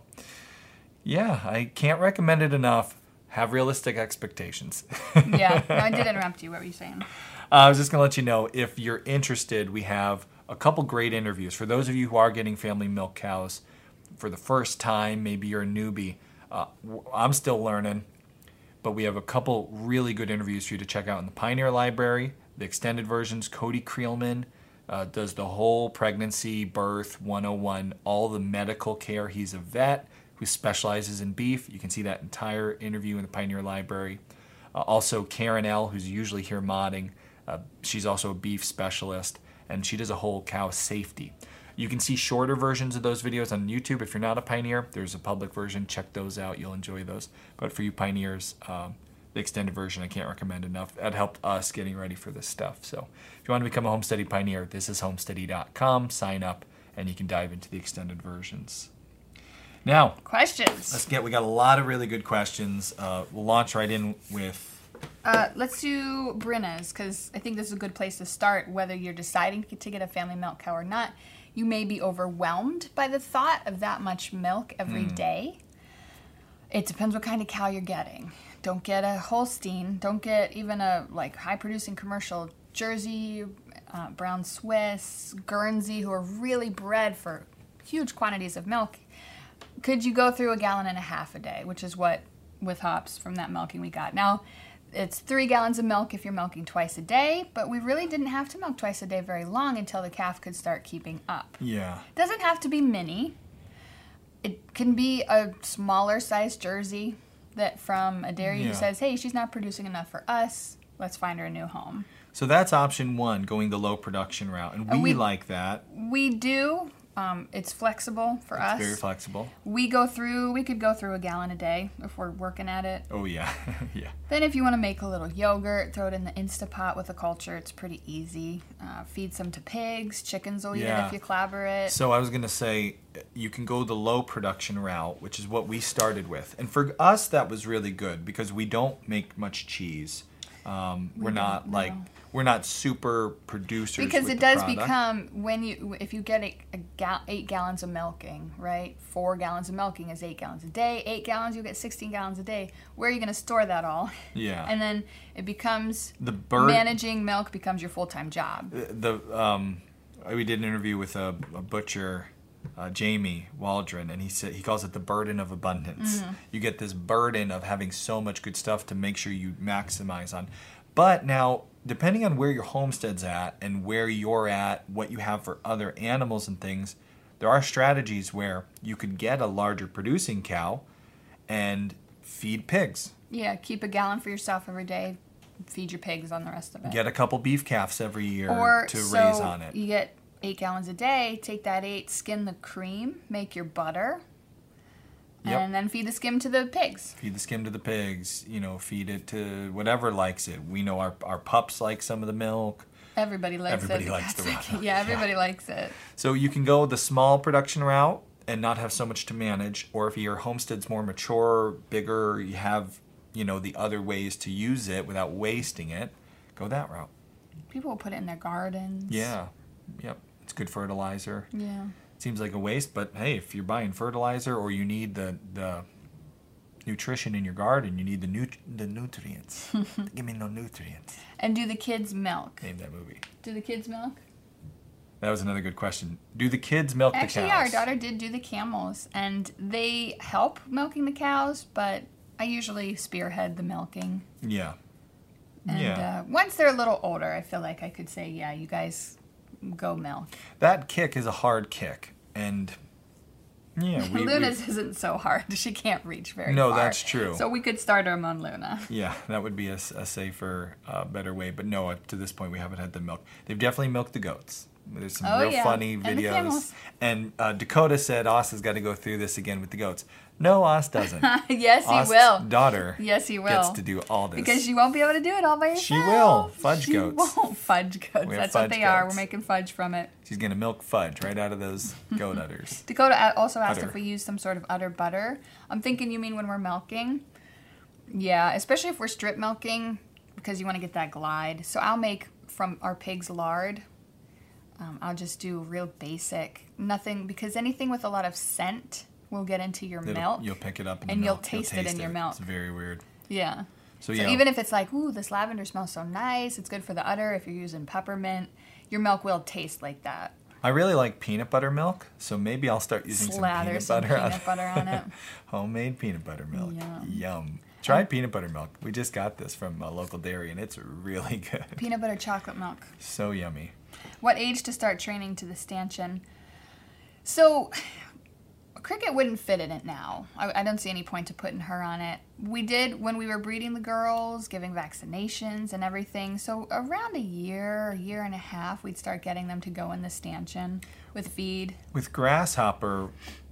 yeah, I can't recommend it enough. Have realistic expectations. Yeah, no, I did interrupt you. What were you saying? I was just going to let you know, if you're interested, we have a couple great interviews. For those of you who are getting family milk cows for the first time, maybe you're a newbie. I'm still learning, but we have a couple really good interviews for you to check out in the Pioneer Library. The extended versions, Cody Creelman does the whole pregnancy, birth 101, all the medical care. He's a vet who specializes in beef. You can see that entire interview in the Pioneer Library. Also, Karen L., who's usually here modding. She's also a beef specialist, and she does a whole cow safety. You can see shorter versions of those videos on YouTube. If you're not a Pioneer, there's a public version. Check those out. You'll enjoy those. But for you Pioneers, the extended version I can't recommend enough. That helped us getting ready for this stuff. So if you want to become a Homesteady Pioneer, this is homesteady.com. Sign up, and you can dive into the extended versions. Now, Questions. we got a lot of really good questions. We'll launch right in with... Let's do Brenna's, because I think this is a good place to start. Whether you're deciding to get a family milk cow or not, you may be overwhelmed by the thought of that much milk every day. It depends what kind of cow you're getting. Don't get a Holstein. Don't get even a high-producing commercial Jersey, Brown Swiss, Guernsey, who are really bred for huge quantities of milk. Could you go through 1.5 gallons a day, which is what with hops from that milking we got. Now, it's 3 gallons of milk if you're milking twice a day, but we really didn't have to milk twice a day very long until the calf could start keeping up. Yeah. It doesn't have to be mini. It can be a smaller size Jersey that from a dairy who says, hey, she's not producing enough for us. Let's find her a new home. So that's option 1, going the low production route. And we like that. We do. It's flexible for us. It's very flexible. We could go through a gallon a day if we're working at it. Oh, yeah. Yeah. Then if you want to make a little yogurt, throw it in the Instapot with a culture. It's pretty easy. Feed some to pigs. Chickens will eat it if you clabber it. So I was going to say, you can go the low production route, which is what we started with. And for us, that was really good because we don't make much cheese. We're not super producers. Because with it the does product. become, if you get 8 gallons of milking, right? 4 gallons of milking is 8 gallons a day. 8 gallons, you get 16 gallons a day. Where are you going to store that all? Yeah. And then it becomes, managing milk becomes your full-time job. We did an interview with a butcher, Jamie Waldron, and he calls it the burden of abundance. Mm-hmm. You get this burden of having so much good stuff to make sure you maximize on. But now, depending on where your homestead's at and where you're at, what you have for other animals and things, there are strategies where you could get a larger producing cow and feed pigs. Yeah, keep a gallon for yourself every day. Feed your pigs on the rest of it. Get a couple beef calves every year to raise on it. You get 8 gallons a day, take that 8, skim the cream, make your butter, and then feed the skim to the pigs. Feed the skim to the pigs, feed it to whatever likes it. We know our pups like some of the milk. Everybody likes it. Everybody likes the raw milk. Yeah, everybody likes it. So you can go the small production route and not have so much to manage, or if your homestead's more mature, bigger, you have, the other ways to use it without wasting it, go that route. People will put it in their gardens. Yeah. Yep. It's good fertilizer. Yeah. Seems like a waste, but hey, if you're buying fertilizer or you need the nutrition in your garden, you need the nutrients. Give me no nutrients. And do the kids milk? Name that movie. Do the kids milk? That was another good question. Do the kids milk the cows? Actually, our daughter did do the camels, and they help milking the cows, but I usually spearhead the milking. Yeah. And once they're a little older, I feel like I could say, yeah, you guys go milk. That kick is a hard kick, and Luna's isn't so hard. She can't reach very far. No, that's true. So we could start her on Luna. Yeah, that would be a safer, better way. But no, to this point, we haven't had them milk. They've definitely milked the goats. There's some real funny videos. And the camels. And Dakota said Oz has got to go through this again with the goats. No, Oz doesn't. Yes, Oz's he will. Daughter yes, he will. gets to do all this. Because you won't be able to do it all by yourself. She will. Fudge goats. She won't. Fudge goats. That's what they are. We're making fudge from it. She's going to milk fudge right out of those goat udders. Dakota also asked if we use some sort of udder butter. I'm thinking you mean when we're milking. Yeah, especially if we're strip milking because you want to get that glide. So I'll make from our pig's lard. I'll just do real basic. Nothing, because anything with a lot of scent will get into your milk. You'll pick it up in and the milk. You'll taste it in your milk. It's very weird. Yeah. So even if it's like, ooh, this lavender smells so nice, it's good for the udder. If you're using peppermint, your milk will taste like that. I really like peanut butter milk, so maybe I'll start using some peanut butter on it. Homemade peanut butter milk. Yum. Try peanut butter milk. We just got this from a local dairy, and it's really good. Peanut butter chocolate milk. So yummy. What age to start training to the stanchion? So, Cricket wouldn't fit in it now. I don't see any point to putting her on it. We did when we were breeding the girls, giving vaccinations and everything. So around a year and a half, we'd start getting them to go in the stanchion with feed. With Grasshopper,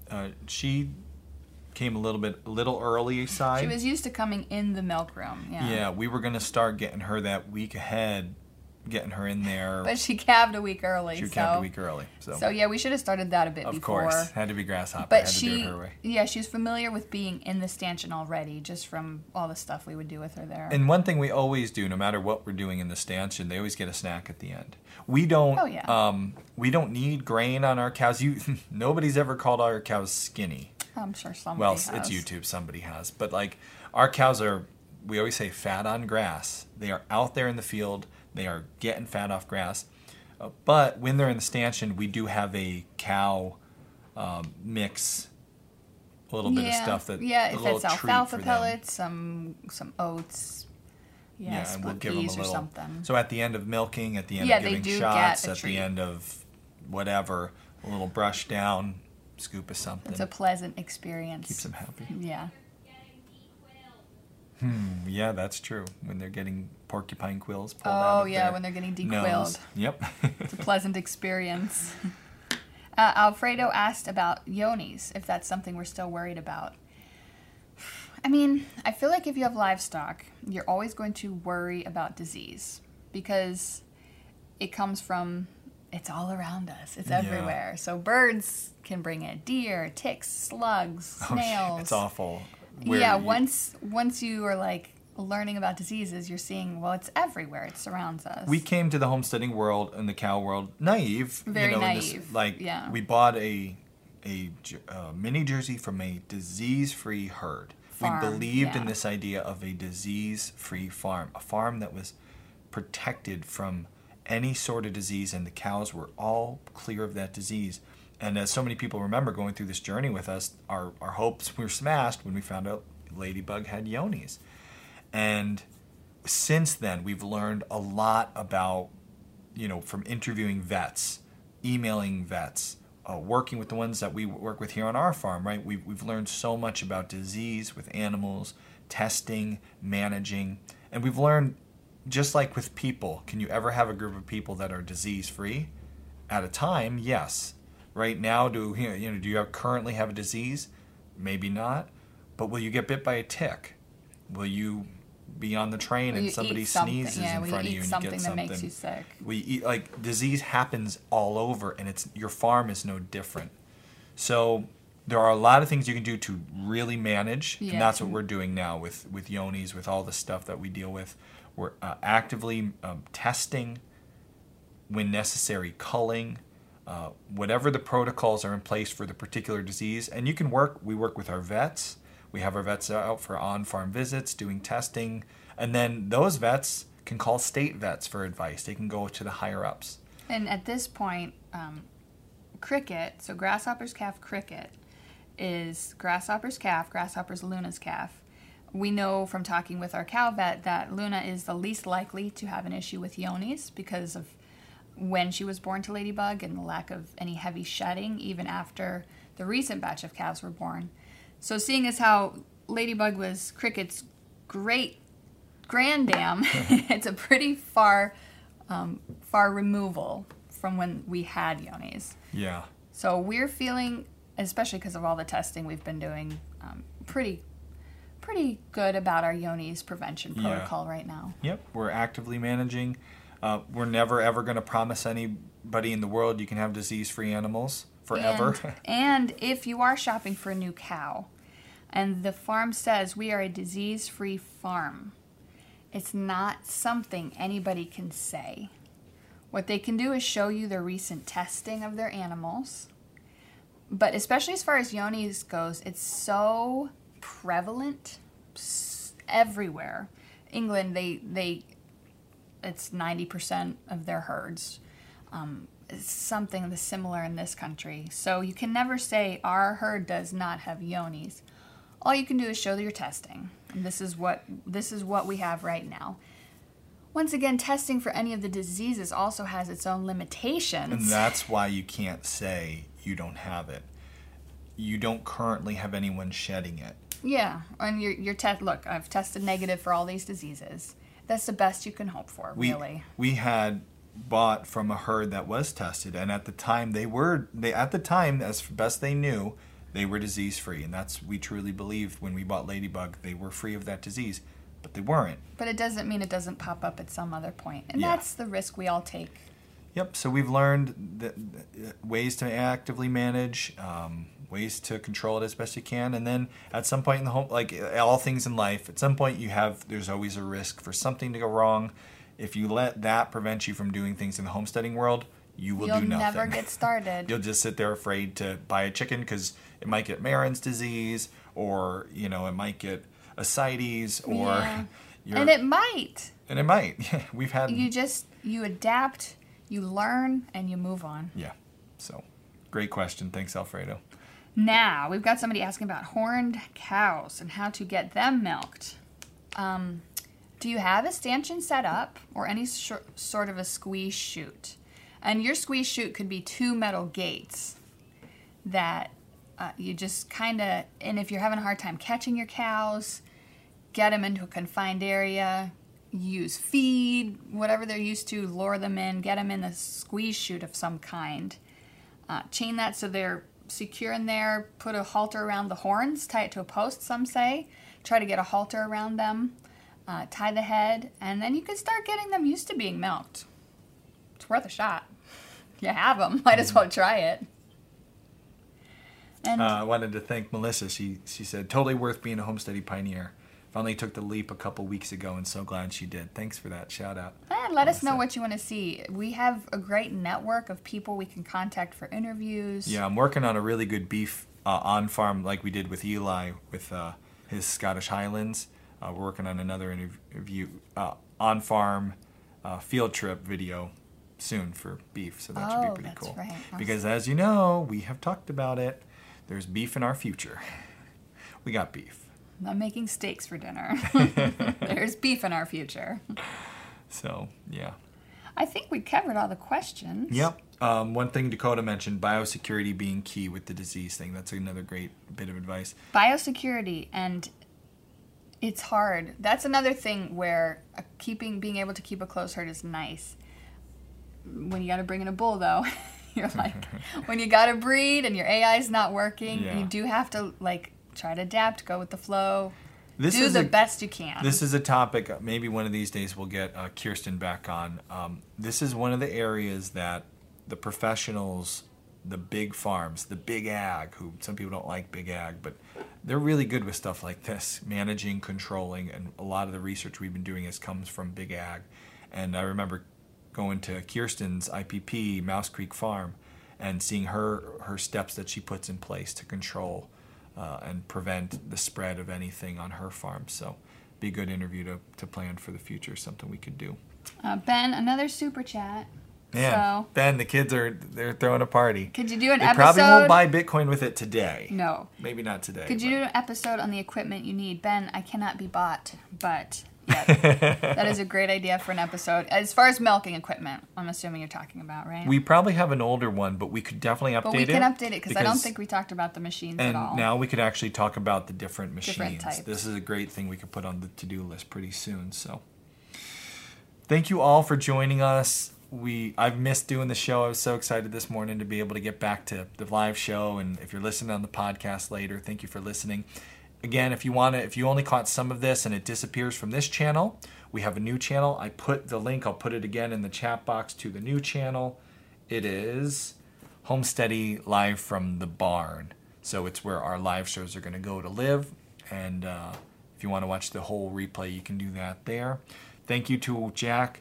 she came a little early side. She was used to coming in the milk room. Yeah, we were going to start getting her that week ahead, getting her in there. But she calved a week early. She calved a week early. So yeah, we should have started that a bit before. Of course. Had to be Grasshopper. But had to do it her way. Yeah, she's familiar with being in the stanchion already, just from all the stuff we would do with her there. And one thing we always do, no matter what we're doing in the stanchion, they always get a snack at the end. We don't we don't need grain on our cows. Nobody's ever called our cows skinny. I'm sure somebody has. Well, it's YouTube, somebody has. But like our cows are, we always say fat on grass. They are out there in the field. They are getting fat off grass. But when they're in the stanchion, we do have a cow mix a little bit of stuff that if little it's treat alfalfa for them. pellets, some oats, And we'll split give them a peas or little. something. So at the end of milking, at the end Yeah, of they giving do shots, get a at treat. the end of whatever, a little brush down, scoop of something. It's a pleasant experience. Keeps them happy. Yeah. Yeah, that's true. When they're getting porcupine quills pulled out of their when they're getting dequilled. nose. Yep. It's a pleasant experience. Alfredo asked about yonis, if that's something we're still worried about. I mean, I feel like if you have livestock, you're always going to worry about disease because it comes from, it's all around us. It's everywhere. So birds can bring it, deer, ticks, slugs, snails. It's awful. Once you are like learning about diseases, you're seeing, well, it's everywhere. It surrounds us. We came to the homesteading world and the cow world naive. Very naive. We bought a mini Jersey from a disease-free herd. Farm, we believed in this idea of a disease-free farm, a farm that was protected from any sort of disease, and the cows were all clear of that disease. And as so many people remember going through this journey with us, our hopes were smashed when we found out Ladybug had yonis. And since then, we've learned a lot about, from interviewing vets, emailing vets, working with the ones that we work with here on our farm, right? We've learned so much about disease with animals, testing, managing, and we've learned, just like with people, can you ever have a group of people that are disease-free? At a time, yes. Right now, do you currently have a disease? Maybe not. But will you get bit by a tick? Will you be on the train and somebody sneezes in front of you and you get something? That makes you sick. Disease happens all over, and your farm is no different. So there are a lot of things you can do to really manage, and that's what we're doing now with yonis, with all the stuff that we deal with. We're actively testing, when necessary, culling, whatever the protocols are in place for the particular disease. And we work with our vets. We have our vets out for on-farm visits, doing testing. And then those vets can call state vets for advice. They can go to the higher-ups. And at this point, Cricket, so Grasshopper's calf Cricket, is Grasshopper's calf, Grasshopper's Luna's calf. We know from talking with our cow vet that Luna is the least likely to have an issue with yonis because of when she was born to Ladybug and the lack of any heavy shedding, even after the recent batch of calves were born. So seeing as how Ladybug was Cricket's great granddam, it's a pretty far removal from when we had yonis. Yeah. So we're feeling, especially because of all the testing we've been doing, pretty good about our yonis prevention protocol right now. Yep, we're actively managing. We're never ever going to promise anybody in the world you can have disease-free animals forever. And if you are shopping for a new cow, and the farm says we are a disease-free farm, it's not something anybody can say. What they can do is show you the recent testing of their animals. But especially as far as yonis goes, it's so prevalent everywhere. England, it's 90% of their herds. It's something similar in this country. So you can never say our herd does not have yonis. All you can do is show your testing. And this is what we have right now. Once again, testing for any of the diseases also has its own limitations. And that's why you can't say you don't have it. You don't currently have anyone shedding it. Yeah, and your test. Look, I've tested negative for all these diseases. That's the best you can hope for, really. We had bought from a herd that was tested, and at the time as best they knew, they were disease free, and we truly believed when we bought Ladybug they were free of that disease, but they weren't. But it doesn't mean it doesn't pop up at some other point, and that's the risk we all take. Yep. So we've learned ways to actively manage, ways to control it as best you can, and then at some point in the home, like all things in life, at some point there's always a risk for something to go wrong. If you let that prevent you from doing things in the homesteading world, you'll do nothing. You'll never get started. You'll just sit there afraid to buy a chicken because it might get Marin's disease, or it might get ascites, or and it might. And it might. We've had. You adapt, you learn, and you move on. Yeah. So, great question. Thanks, Alfredo. Now, we've got somebody asking about horned cows and how to get them milked. Do you have a stanchion set up or any sort of a squeeze chute? And your squeeze chute could be 2 metal gates that you just kind of, and if you're having a hard time catching your cows, get them into a confined area, use feed, whatever they're used to, lure them in, get them in a squeeze chute of some kind. Chain that so they're secure in there, put a halter around the horns, tie it to a post, some say. Try to get a halter around them, tie the head, and then you can start getting them used to being milked. It's worth a shot. You have them, might as well try it. And I wanted to thank Melissa. She said, totally worth being a homesteady pioneer. Finally took the leap a couple weeks ago and so glad she did. Thanks for that shout out. And let us know what you want to see. We have a great network of people we can contact for interviews. Yeah, I'm working on a really good beef on farm like we did with Eli with his Scottish Highlands. We're working on another interview on farm field trip video soon for beef, so that should be pretty cool. Right. Awesome. Because as you know, we have talked about it. There's beef in our future. We got beef. I'm making steaks for dinner. There's beef in our future. So, yeah. I think we covered all the questions. Yep. One thing Dakota mentioned, biosecurity being key with the disease thing. That's another great bit of advice. Biosecurity, and it's hard. That's another thing where being able to keep a close herd is nice. When you got to bring in a bull, though, you're like, when you got to breed and your AI is not working, you do have to, like, try to adapt, go with the flow, do the best you can. This is a topic, maybe one of these days we'll get Kirsten back on. This is one of the areas that the professionals, the big farms, the big ag, who some people don't like big ag, but they're really good with stuff like this, managing, controlling, and a lot of the research we've been doing comes from big ag. And I remember going to Kirsten's IPP, Mouse Creek Farm, and seeing her steps that she puts in place to control and prevent the spread of anything on her farm. So be a good interview to plan for the future, something we could do. Ben, another super chat. Yeah, so, Ben, the kids they're throwing a party. Could you do an episode? They probably won't buy Bitcoin with it today. No. Maybe not today. Could you do an episode on the equipment you need? Ben, I cannot be bought, but yeah, that is a great idea for an episode. As far as milking equipment, I'm assuming you're talking about, right? We probably have an older one, but we could definitely update it. But we can update it because I don't think we talked about the machines at all. And now we could actually talk about the different machines. Different types. This is a great thing we could put on the to-do list pretty soon. So thank you all for joining us. I've missed doing the show. I was so excited this morning to be able to get back to the live show. And if you're listening on the podcast later, thank you for listening. Again, if you only caught some of this and it disappears from this channel, we have a new channel. I put the link, I'll put it again in the chat box to the new channel. It is Homesteady Live from the Barn. So it's where our live shows are going to go to live. And if you want to watch the whole replay, you can do that there. Thank you to Jack.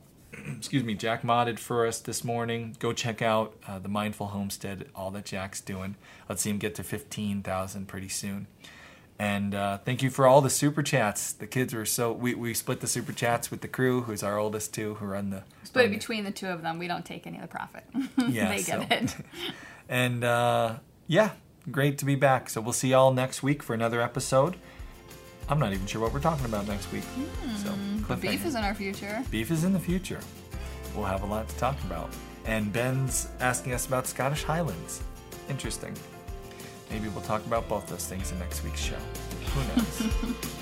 Jack modded for us this morning. Go check out the Mindful Homestead, all that Jack's doing. Let's see him get to 15,000 pretty soon. And thank you for all the super chats. The kids were we split the super chats with the crew, who's our oldest two, who run the... Split it between the two of them. We don't take any of the profit. Yeah, they get it. And great to be back. So we'll see y'all next week for another episode. I'm not even sure what we're talking about next week. So beef is in our future. Beef is in the future. We'll have a lot to talk about. And Ben's asking us about Scottish Highlands. Interesting. Maybe we'll talk about both those things in next week's show. Who knows?